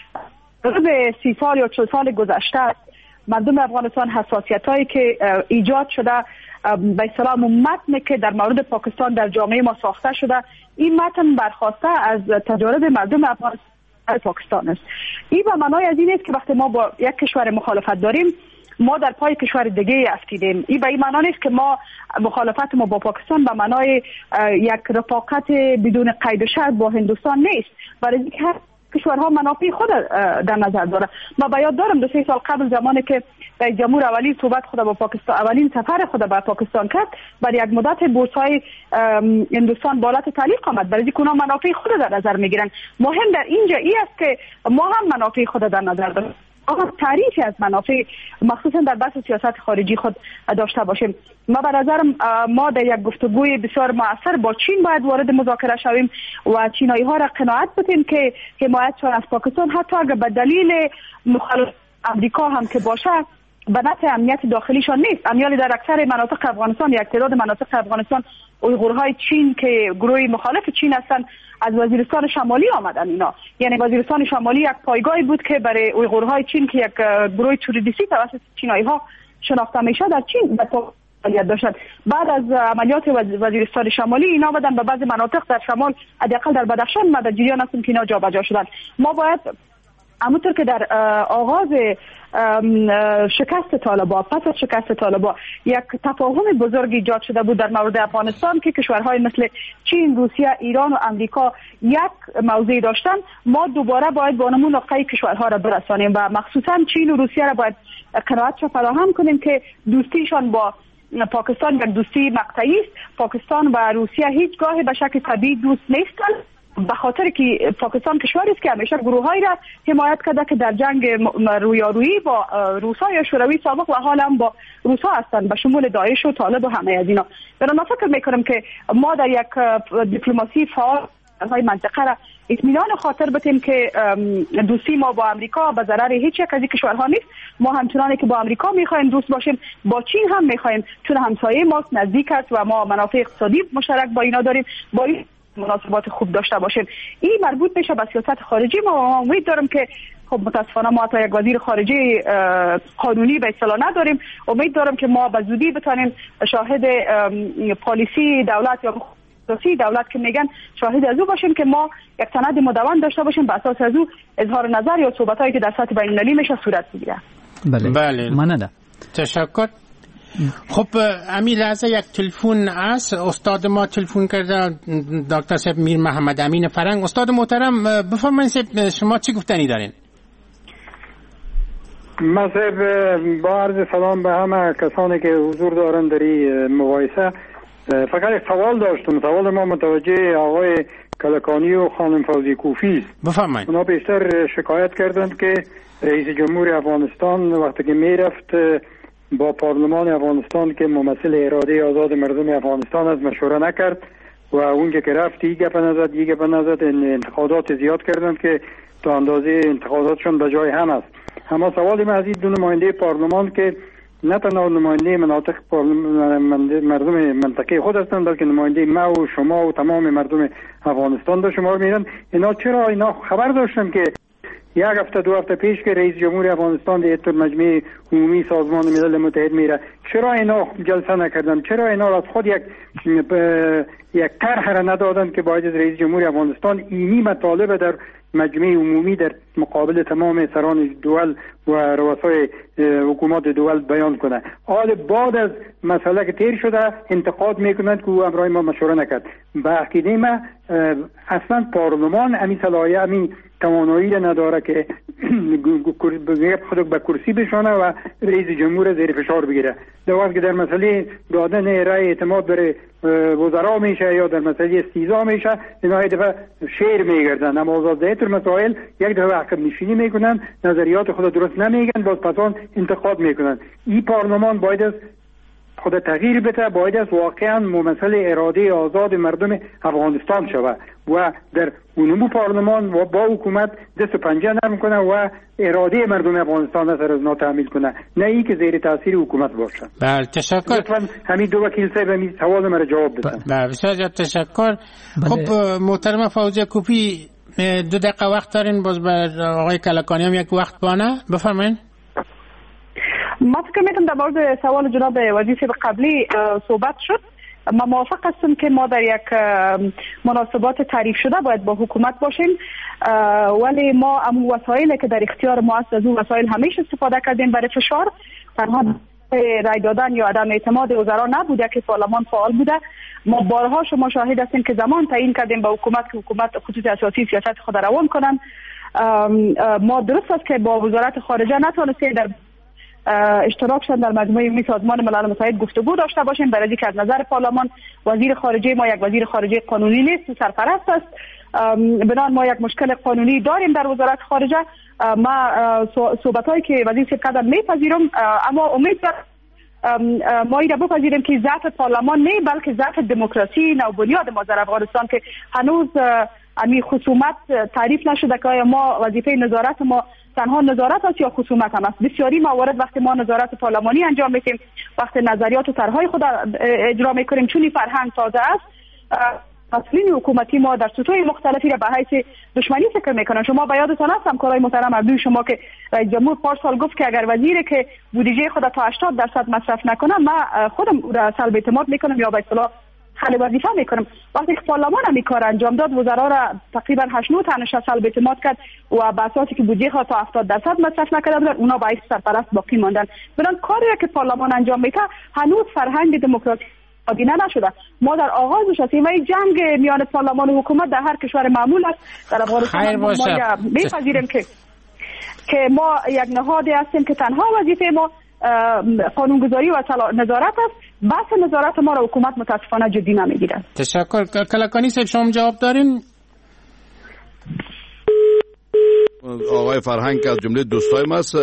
30 سال یا 40 سال گذشته مردم افغانستان حساسیت هایی که ایجاد شده به اصطلاح متنی که در مورد پاکستان در جامعه ما ساخته شده، این متن برخواسته از تجارب مردم افغانستان پاکستان است. این به معنای از این است که وقتی ما با یک کشور مخالفت داریم ما در پای کشور دیگه افتیدیم. این به این معنا نیست که ما مخالفت ما با پاکستان به معنای یک رفاقت بدون قید و شرط با هندوستان نیست، برای اینکه کشورها منافع خود در نظر داره. ما به یاد دارم 2-3 سال قبل زمانی که رئیس جمهور اولین صحبت خود با پاکستان، اولین سفر خود به پاکستان کرد، برای یک مدت بورس‌های هندوستان بالات تعلیق آمد، برای اینکه اونها منافع خود در نظر میگیرن. مهم در اینجا این است که ما هم منافع خود در نظر داریم، تعریفی از منافع مخصوصا در بحث سیاست خارجی خود داشته باشیم. ما به نظرم ما در یک گفتگوی بسیار مؤثر با چین باید وارد مذاکره شویم و چینایی ها را قناعت بدیم که حمایتشان از پاکستان حتی اگر به دلیل مخالفت امریکا هم که باشه به نفع امنیت داخلیشان نیست. امیالی در اکثر مناطق افغانستان، یک تعداد مناطق افغانستان، اویغورهای چین که گروه مخالف چین هستند از وزیرستان شمالی آمدن. اینا یعنی وزیرستان شمالی یک پایگاهی بود که برای اویغورهای چین که یک گروه توریستی توسط چینایی ها شناخته میشه در چین در فعالیت داشتند. بعد از عملیات وزیرستان شمالی اینا آمدن به بعضی مناطق در شمال، حداقل در بدخشان ما در جریان هستیم که اینا جابجا شدن. ما باید همونطور که در آغاز شکست طالبان، پس از شکست طالبان یک تفاهم بزرگ ایجاد شده بود در مورد افغانستان که کشورهای مثل چین، روسیه، ایران و امریکا یک موضع داشتن، ما دوباره باید با نمون نقطه کشورها را برسانیم و مخصوصا چین و روسیه را باید قناعت فراهم کنیم که دوستیشان با پاکستان یک دوستی مقطعی است. پاکستان و روسیه هیچگاه به شکل طبیعی دوست نیستند، به خاطر که پاکستان کشوری است که همیشه گروهایی را حمایت کرده که در جنگ رویارویی با روسا یا شوروی سابق و حال هم با روسا هستند، به شمول داعش و طالب و همه از اینا. من فکر میکنم که ما در یک دیپلماسی فعال های منطقه را اطمینان خاطر بدیم که دوستی ما با امریکا به ضرر هیچ یک از این کشورها نیست. ما همچنانی که با امریکا میخوایم دوست باشیم، با چین هم میخوایم، چون همسایه ماست، نزدیک است و ما منافع اقتصادی مشترک با اینا داریم، با این مناسبات خوب داشته باشیم. این مربوط میشه به سیاست خارجی ما. امید دارم که خب متاسفانه ما تا یک وزیر خارجه قانونی به اصطلاح نداریم. امید دارم که ما به زودی بتونیم شاهد پالیسی دولت یا سیاسی دولت که میگن شاهد از او باشیم که ما یک سند مدون داشته باشیم، به اساس از او اظهار نظر یا صحبتایی که در سطح بین‌المللی میشه صورت بگیره. بله. مننه. تشکر. خب امیر لحظه یک تلفن است، استاد ما تلفن کرده، دکتر صاحب میر محمد امین فرنگ. استاد محترم بفرمایید شما چی گفتنی دارین؟ من با عرض سلام به همه کسانی که حضور دارن در این مباحثه. فقط یک سوال داشتم. سوال ما متوجه آقای کلکانی و خانم فوزی کوفی است. بفرمایید. اونا بیشتر شکایت کردند که رئیس جمهور افغانستان وقتی که میرفت با پارلمان افغانستان که ممثل اراده آزاد مردم افغانستان است مشوره نکرد و اونجا که رفت یک گپ نزد، انتقادات زیاد کردند که تا اندازه انتقاداتشون به جای هم است. اما سوالی من از این دو نماینده پارلمان که نه تنها نماینده مناطق مردم منطقه خود هستند بلکه نماینده ما و شما و تمام مردم افغانستان به شمار میرن، اینا خبر داشتن که یک هفته 2 هفته پیش که رئیس جمهور افغانستان در مجمع عمومی سازمان ملل متحد میره، چرا اینا جلسه نکردن؟ چرا اینا از خود یک طرح را ندادن که باید رئیس جمهور افغانستان اینی مطالب در مجمع عمومی در مقابل تمام سران دول و رؤسای حکومات دول بیان کنه؟ حال بعد از مسئله که تیر شده انتقاد میکنند که او امرای ما مشوره نکرد. به عقیده ما اصلا پارلمان همین صلاحیت همین توانایی را نداره که خود به کرسی بشانه و رئیس جمهور زیر فشار بگیره. در وقت که در مسئله دادن رأی اعتماد بر وزرا میشه یا در مسئله استیضاح میشه، اینا یه دفعه شعر میگردن، اما آزادیت مسائل یک دفعه عقب نشینی میکنن، نظریات خود درست نمیگن، باز پسان انتقاد میکنن. این پارلمان باید خود تغییر بده، باید است واقعا ممثل اراده آزاد مردم افغانستان شود و در عموم پارلمان و با حکومت دست و پنجه نرم کنه و اراده مردم افغانستان را از تحمیل کنه، نه ای که زیر تاثیر حکومت باشه. بله تشکر. لطفاً همین دو وکیل صاحب همین سوال مرا جواب بدن. بله بسیار تشکر. خب محترم فوزیه کوفی 2 دقیقه وقت دارین، باز بر آقای کلکانی هم یک وقت بانه بفرمایید. ما فکر میکنم در مورد سوال جناب وزیر قبلی صحبت شد. ما موافق هستم که ما در یک مناسبات تعریف شده باید با حکومت باشیم، ولی ما امو وسایلی که در اختیار ما است از اون وسایل همیشه استفاده کردیم برای فشار. تنها رای دادن یا عدم اعتماد وزرا نبوده که پارلمان فعال بوده. ما بارها شما شاهد هستیم که زمان تعیین کردیم به حکومت که حکومت خطوط اساسی سیاست خود روان کنن. ما درست است که با وزارت خارجه نتونستیم در اشتراکشان در مجموعه عمومی سازمان ملل متحد گفتگو داشته باشیم، برای اینکه از نظر پارلمان وزیر خارجه ما یک وزیر خارجه قانونی نیست و سرپرست است. بنابراین ما یک مشکل قانونی داریم در وزارت خارجه. ما صحبتایی که وزیر صاحب کردن میپذیرم، اما امید دارم ما این رو بپذیریم که ضعف پارلمان نه بلکه ضعف دموکراسی نوبنیاد ما در افغانستان که هنوز امی خصومت تعریف نشده که ما وظیفه نظارت ما تنها نظارت است یا خصومت هم است. بسیاری موارد وقتی ما نظارت پارلمانی انجام میدیم، وقتی نظریات و طرحهای خود اجرا میکنیم، چون این فرهنگ تازه است، مسئولین حکومتی ما در سطوح مختلفی را به حیث دشمنی فکر میکنن. شما به یادتان است همکارای محترم عبدوی شما که رئیس جمهور پارسال گفت که اگر وزیری که بودجه خود تا 80% مصرف نکنه من خودم را سلب اعتماد میکنم یا به اصطلاح خل وظیفه میکنم. وقتی که پارلمان هم این کار انجام داد، وزرا را تقریبا 8-9 تنش سلب اعتماد کرد و به اساسی که بودجه خود تا 70% مصرف نکرده بودن اونا به حیث سرپرست باقی ماندن. بنابراین کاری که پارلمان انجام میده هنوز فرهنگ دموکراسی آدینه نشده. ما در آغازش هستیم و این جنگ میان پارلمان و حکومت در هر کشور معمول است. در افغانستان ما میپذیریم که ما یک نهادی هستیم که تنها وظیفه ما قانونگذاری و نظارت است. بحث نظارت ما را حکومت متاسفانه جدی نمیگیره. تشکر. کلکانی صاحب شما جواب دارین؟ آقای فرهنگ از جمله دوستای ما است،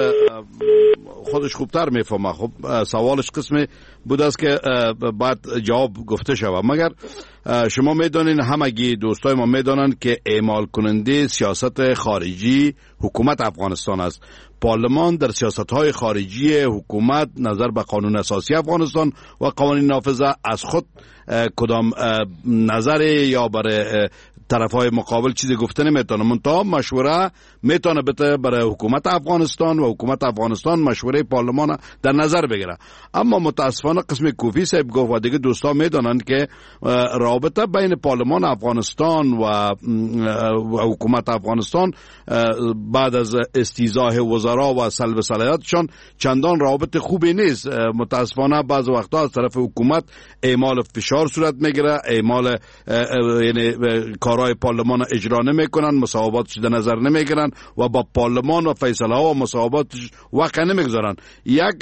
خودش خوبتر میفهمه. خب سوالش قسمی بود است که بعد جواب گفته شود، مگر شما میدانین، همگی دوستای ما میدانن که اعمال کننده سیاست خارجی حکومت افغانستان است. پارلمان در سیاست‌های خارجی حکومت نظر به قانون اساسی افغانستان و قوانین نافذه از خود کدام نظر یا برای طرفهای مقابل چیزی گفته نمیتونه، منتها مشوره میتونه بده برای حکومت افغانستان و حکومت افغانستان مشوره پارلمان در نظر بگیره. اما متاسفانه قسم کوفی صاحب گفت و دیگه دوستا میدانند که رابطه بین پارلمان افغانستان و حکومت افغانستان بعد از استیضاح وزرا و سلب صلاحیتشان چندان رابطه خوبی نیست. متاسفانه بعض وقتا از طرف حکومت اعمال فشار صورت میگیره، اعمال یعنی کارهای پارلمان اجرا نمیکنن، مصوباتش در نظر نمیگیرن و با پارلمان و فیصله ها و مصوباتش واقع نمیگذارن. یک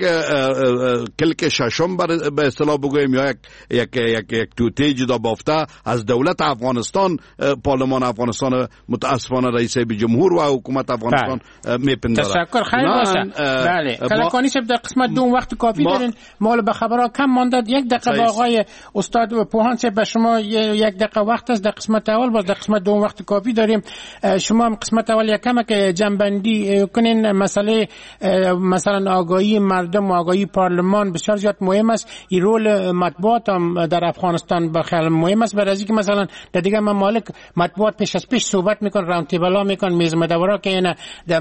کلک ششم به اصطلاح بگویم یا یک توته جدا بافته از دولت افغانستان، پارلمان افغانستان متاسفانه رئیس جمهور و حکومت افغانستان میپنداره. تشکر. خیلی باشه. بله کلکانی صاحب در قسمت دوم وقت کافی دارین، مال به خبرها کم مانده. یک دقیقه آقای استاد و پوهان صاحب به شما یک دقیقه وقت است. در قسمت اول باز در قسمت دوم وقت کافی داریم. شما هم قسمت اول یکم که جنبندی کنین مسئله مثلا آگاهی مردم و آگاهی پارلمان بسیار زیاد مهم است. این رول مطبوعات هم در افغانستان بخیال مهم است، برای اینکه مثلا در دیگه ممالک مطبوعات پیش از پیش صحبت میکن، راوند تیبل میکن، میز مدورا که اینا در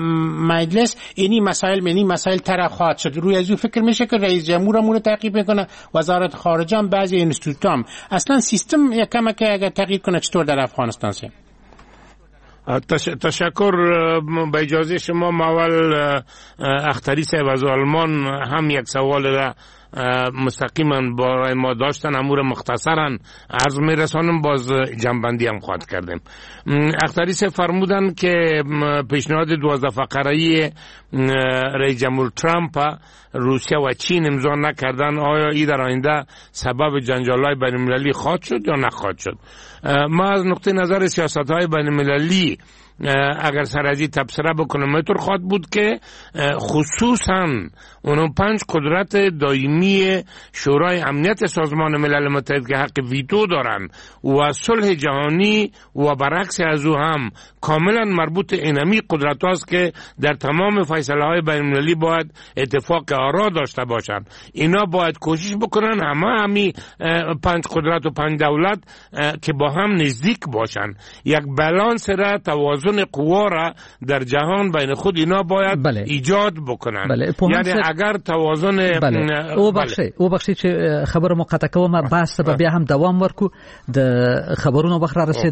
مجلس اینی مسائل طرح خواهد شد. روی از فکر میشه که رئیس جمهور امور تعقیب میکنه، وزارت خارجه هم، بعضی اینستیتوت هم. اصلا سیستم یکم که اگر تغییر کنه چطور در افغانستان شه؟ تشکر. با اجازه شما اول اختری صاحب از آلمان هم یک سوال را مستقیما برای ما داشتن، امور مختصرا عرض میرسانم، باز جنبندی هم خواهد کردیم. اختری صاحب فرمودن که پیشنهاد 12 فقره‌ای رئیس جمهور ترامپ روسیه و چین امضا نکردن، آیا این در آینده سبب جنجال‌های بین‌المللی خواهد شد یا نخواهد شد؟ ما از نقطه نظر سیاست‌های بین‌المللی اگر سرازی تبصره بکنم اینطور خواهد بود که خصوصا اون 5 قدرت دائمی شورای امنیت سازمان ملل متحد که حق ویتو دارن و صلح جهانی و برعکس از او هم کاملا مربوط اینمی قدرت هاست که در تمام فیصله های بین المللی باید اتفاق آرا داشته باشند. اینا باید کوشش بکنن همین 5 قدرت و 5 دولت که با هم نزدیک باشن، یک بالانس را، توازن قوا را در جهان بین خود اینا باید ایجاد بکنن. یعنی اگر توازن او بخشی چې خبره مقطع کوم بحث به بیا هم دوام ورکو د خبرونو بخره رسید